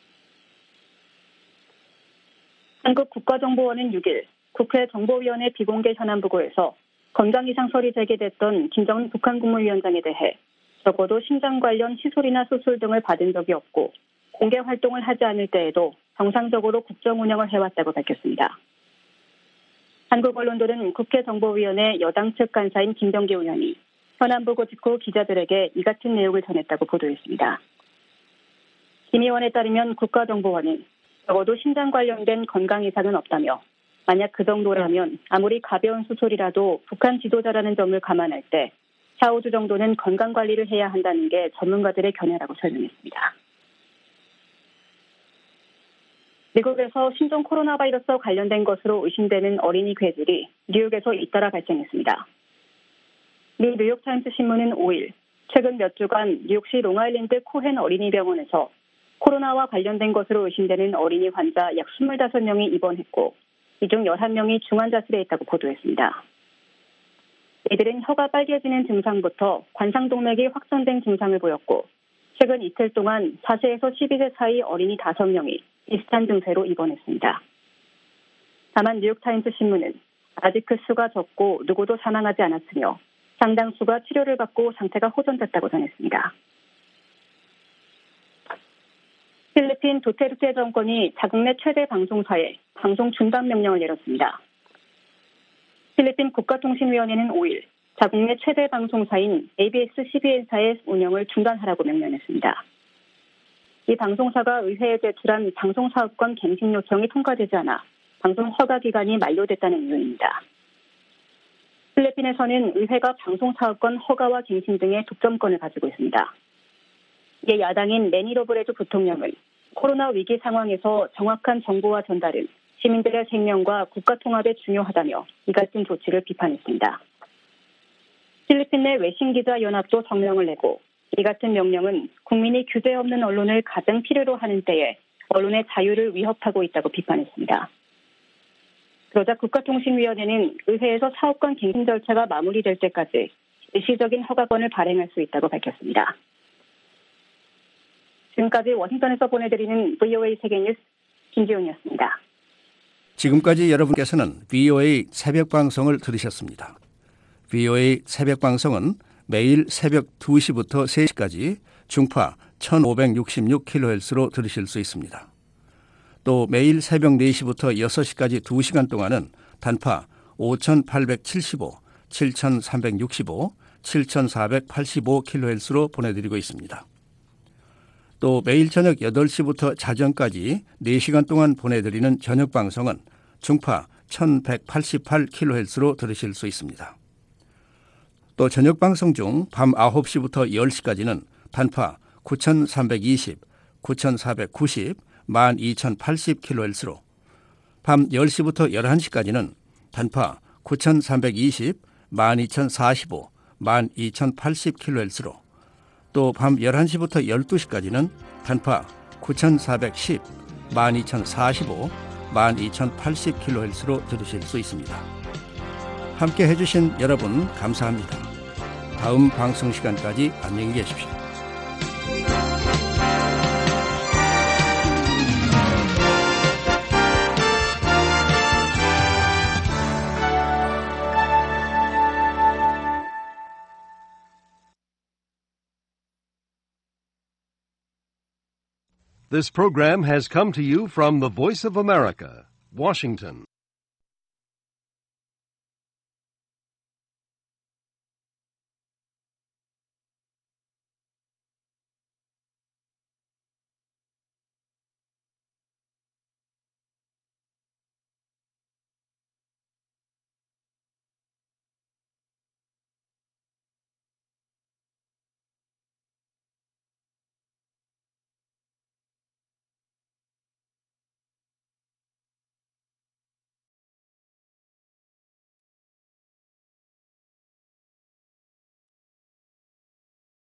한국 국가정보원은 육 일 국회 정보위원회 비공개 현안 보고에서 건강 이상설이 제기됐던 김정은 북한 국무위원장에 대해 적어도 심장 관련 시술이나 수술 등을 받은 적이 없고 공개 활동을 하지 않을 때에도 정상적으로 국정 운영을 해왔다고 밝혔습니다. 한국 언론들은 국회 정보위원회 여당 측 간사인 김병기 의원이 현안 보고 직후 기자들에게 이 같은 내용을 전했다고 보도했습니다. 김 의원에 따르면 국가정보원은 적어도 심장 관련된 건강 이상은 없다며 만약 그 정도라면 아무리 가벼운 수술이라도 북한 지도자라는 점을 감안할 때 사, 오 주 정도는 건강관리를 해야 한다는 게 전문가들의 견해라고 설명했습니다. 미국에서 신종 코로나 바이러스와 관련된 것으로 의심되는 어린이 괴질이 뉴욕에서 잇따라 발생했습니다. 미 뉴욕타임스 신문은 오 일 최근 몇 주간 뉴욕시 롱아일랜드 코헨 어린이병원에서 코로나와 관련된 것으로 의심되는 어린이 환자 약 이십오 명이 입원했고 이 중 열한 명이 중환자실에 있다고 보도했습니다. 이들은 혀가 빨개지는 증상부터 관상동맥이 확산된 증상을 보였고 최근 이틀 동안 사 세에서 십이 세 사이 어린이 다섯 명이 비슷한 증세로 입원했습니다. 다만 뉴욕타임스 신문은 아직 그 수가 적고 누구도 사망하지 않았으며 상당수가 치료를 받고 상태가 호전됐다고 전했습니다. 필리핀 두테르테 정권이 자국 내 최대 방송사에 방송 중단 명령을 내렸습니다. 필리핀 국가통신위원회는 오 일 자국 내 최대 방송사인 에이비에스 씨비엔사의 운영을 중단하라고 명령했습니다. 이 방송사가 의회에 제출한 방송사업권 갱신 요청이 통과되지 않아 방송 허가 기간이 만료됐다는 이유입니다. 필리핀에서는 의회가 방송사업권 허가와 갱신 등의 독점권을 가지고 있습니다. 이에 야당인 레니 로브레드 부통령은 코로나 위기 상황에서 정확한 정보와 전달은 시민들의 생명과 국가 통합에 중요하다며 이 같은 조치를 비판했습니다. 필리핀 내 외신기자연합도 성명을 내고 이 같은 명령은 국민이 규제 없는 언론을 가장 필요로 하는 때에 언론의 자유를 위협하고 있다고 비판했습니다. 그러자 국가통신위원회는 의회에서 사업권 갱신 절차가 마무리될 때까지 일시적인 허가권을 발행할 수 있다고 밝혔습니다. 지금까지 워싱턴에서 보내드리는 브이오에이 세계뉴스 김지훈이었습니다. 지금까지 여러분께서는 브이오에이 새벽방송을 들으셨습니다. 브이오에이 새벽방송은 매일 새벽 두 시부터 세 시까지 중파 천오백육십육 킬로헤르츠로 들으실 수 있습니다. 또 매일 새벽 네 시부터 여섯 시까지 두 시간 동안은 단파 오천팔백칠십오, 칠천삼백육십오, 칠천사백팔십오 킬로헤르츠로 보내드리고 있습니다. 또 매일 저녁 여덟 시부터 자정까지 네 시간 동안 보내드리는 저녁 방송은 중파 천백팔십팔 킬로헤르츠로 들으실 수 있습니다. 또 저녁 방송 중 밤 아홉 시부터 열 시까지는 단파 구천삼백이십, 구천사백구십, 만 이천팔십 킬로헤르츠로 밤 열 시부터 열한 시까지는 단파 구천삼백이십, 만 이천사십오, 만 이천팔십 킬로헤르츠로 또 밤 열한 시부터 열두 시까지는 단파 구천사백십, 만 이천사십오, 만 이천팔십 킬로헤르츠로 들으실 수 있습니다. 함께 해주신 여러분 감사합니다. 다음 방송 시간까지 안녕히 계십시오. This program has come to you from the Voice of America, Washington.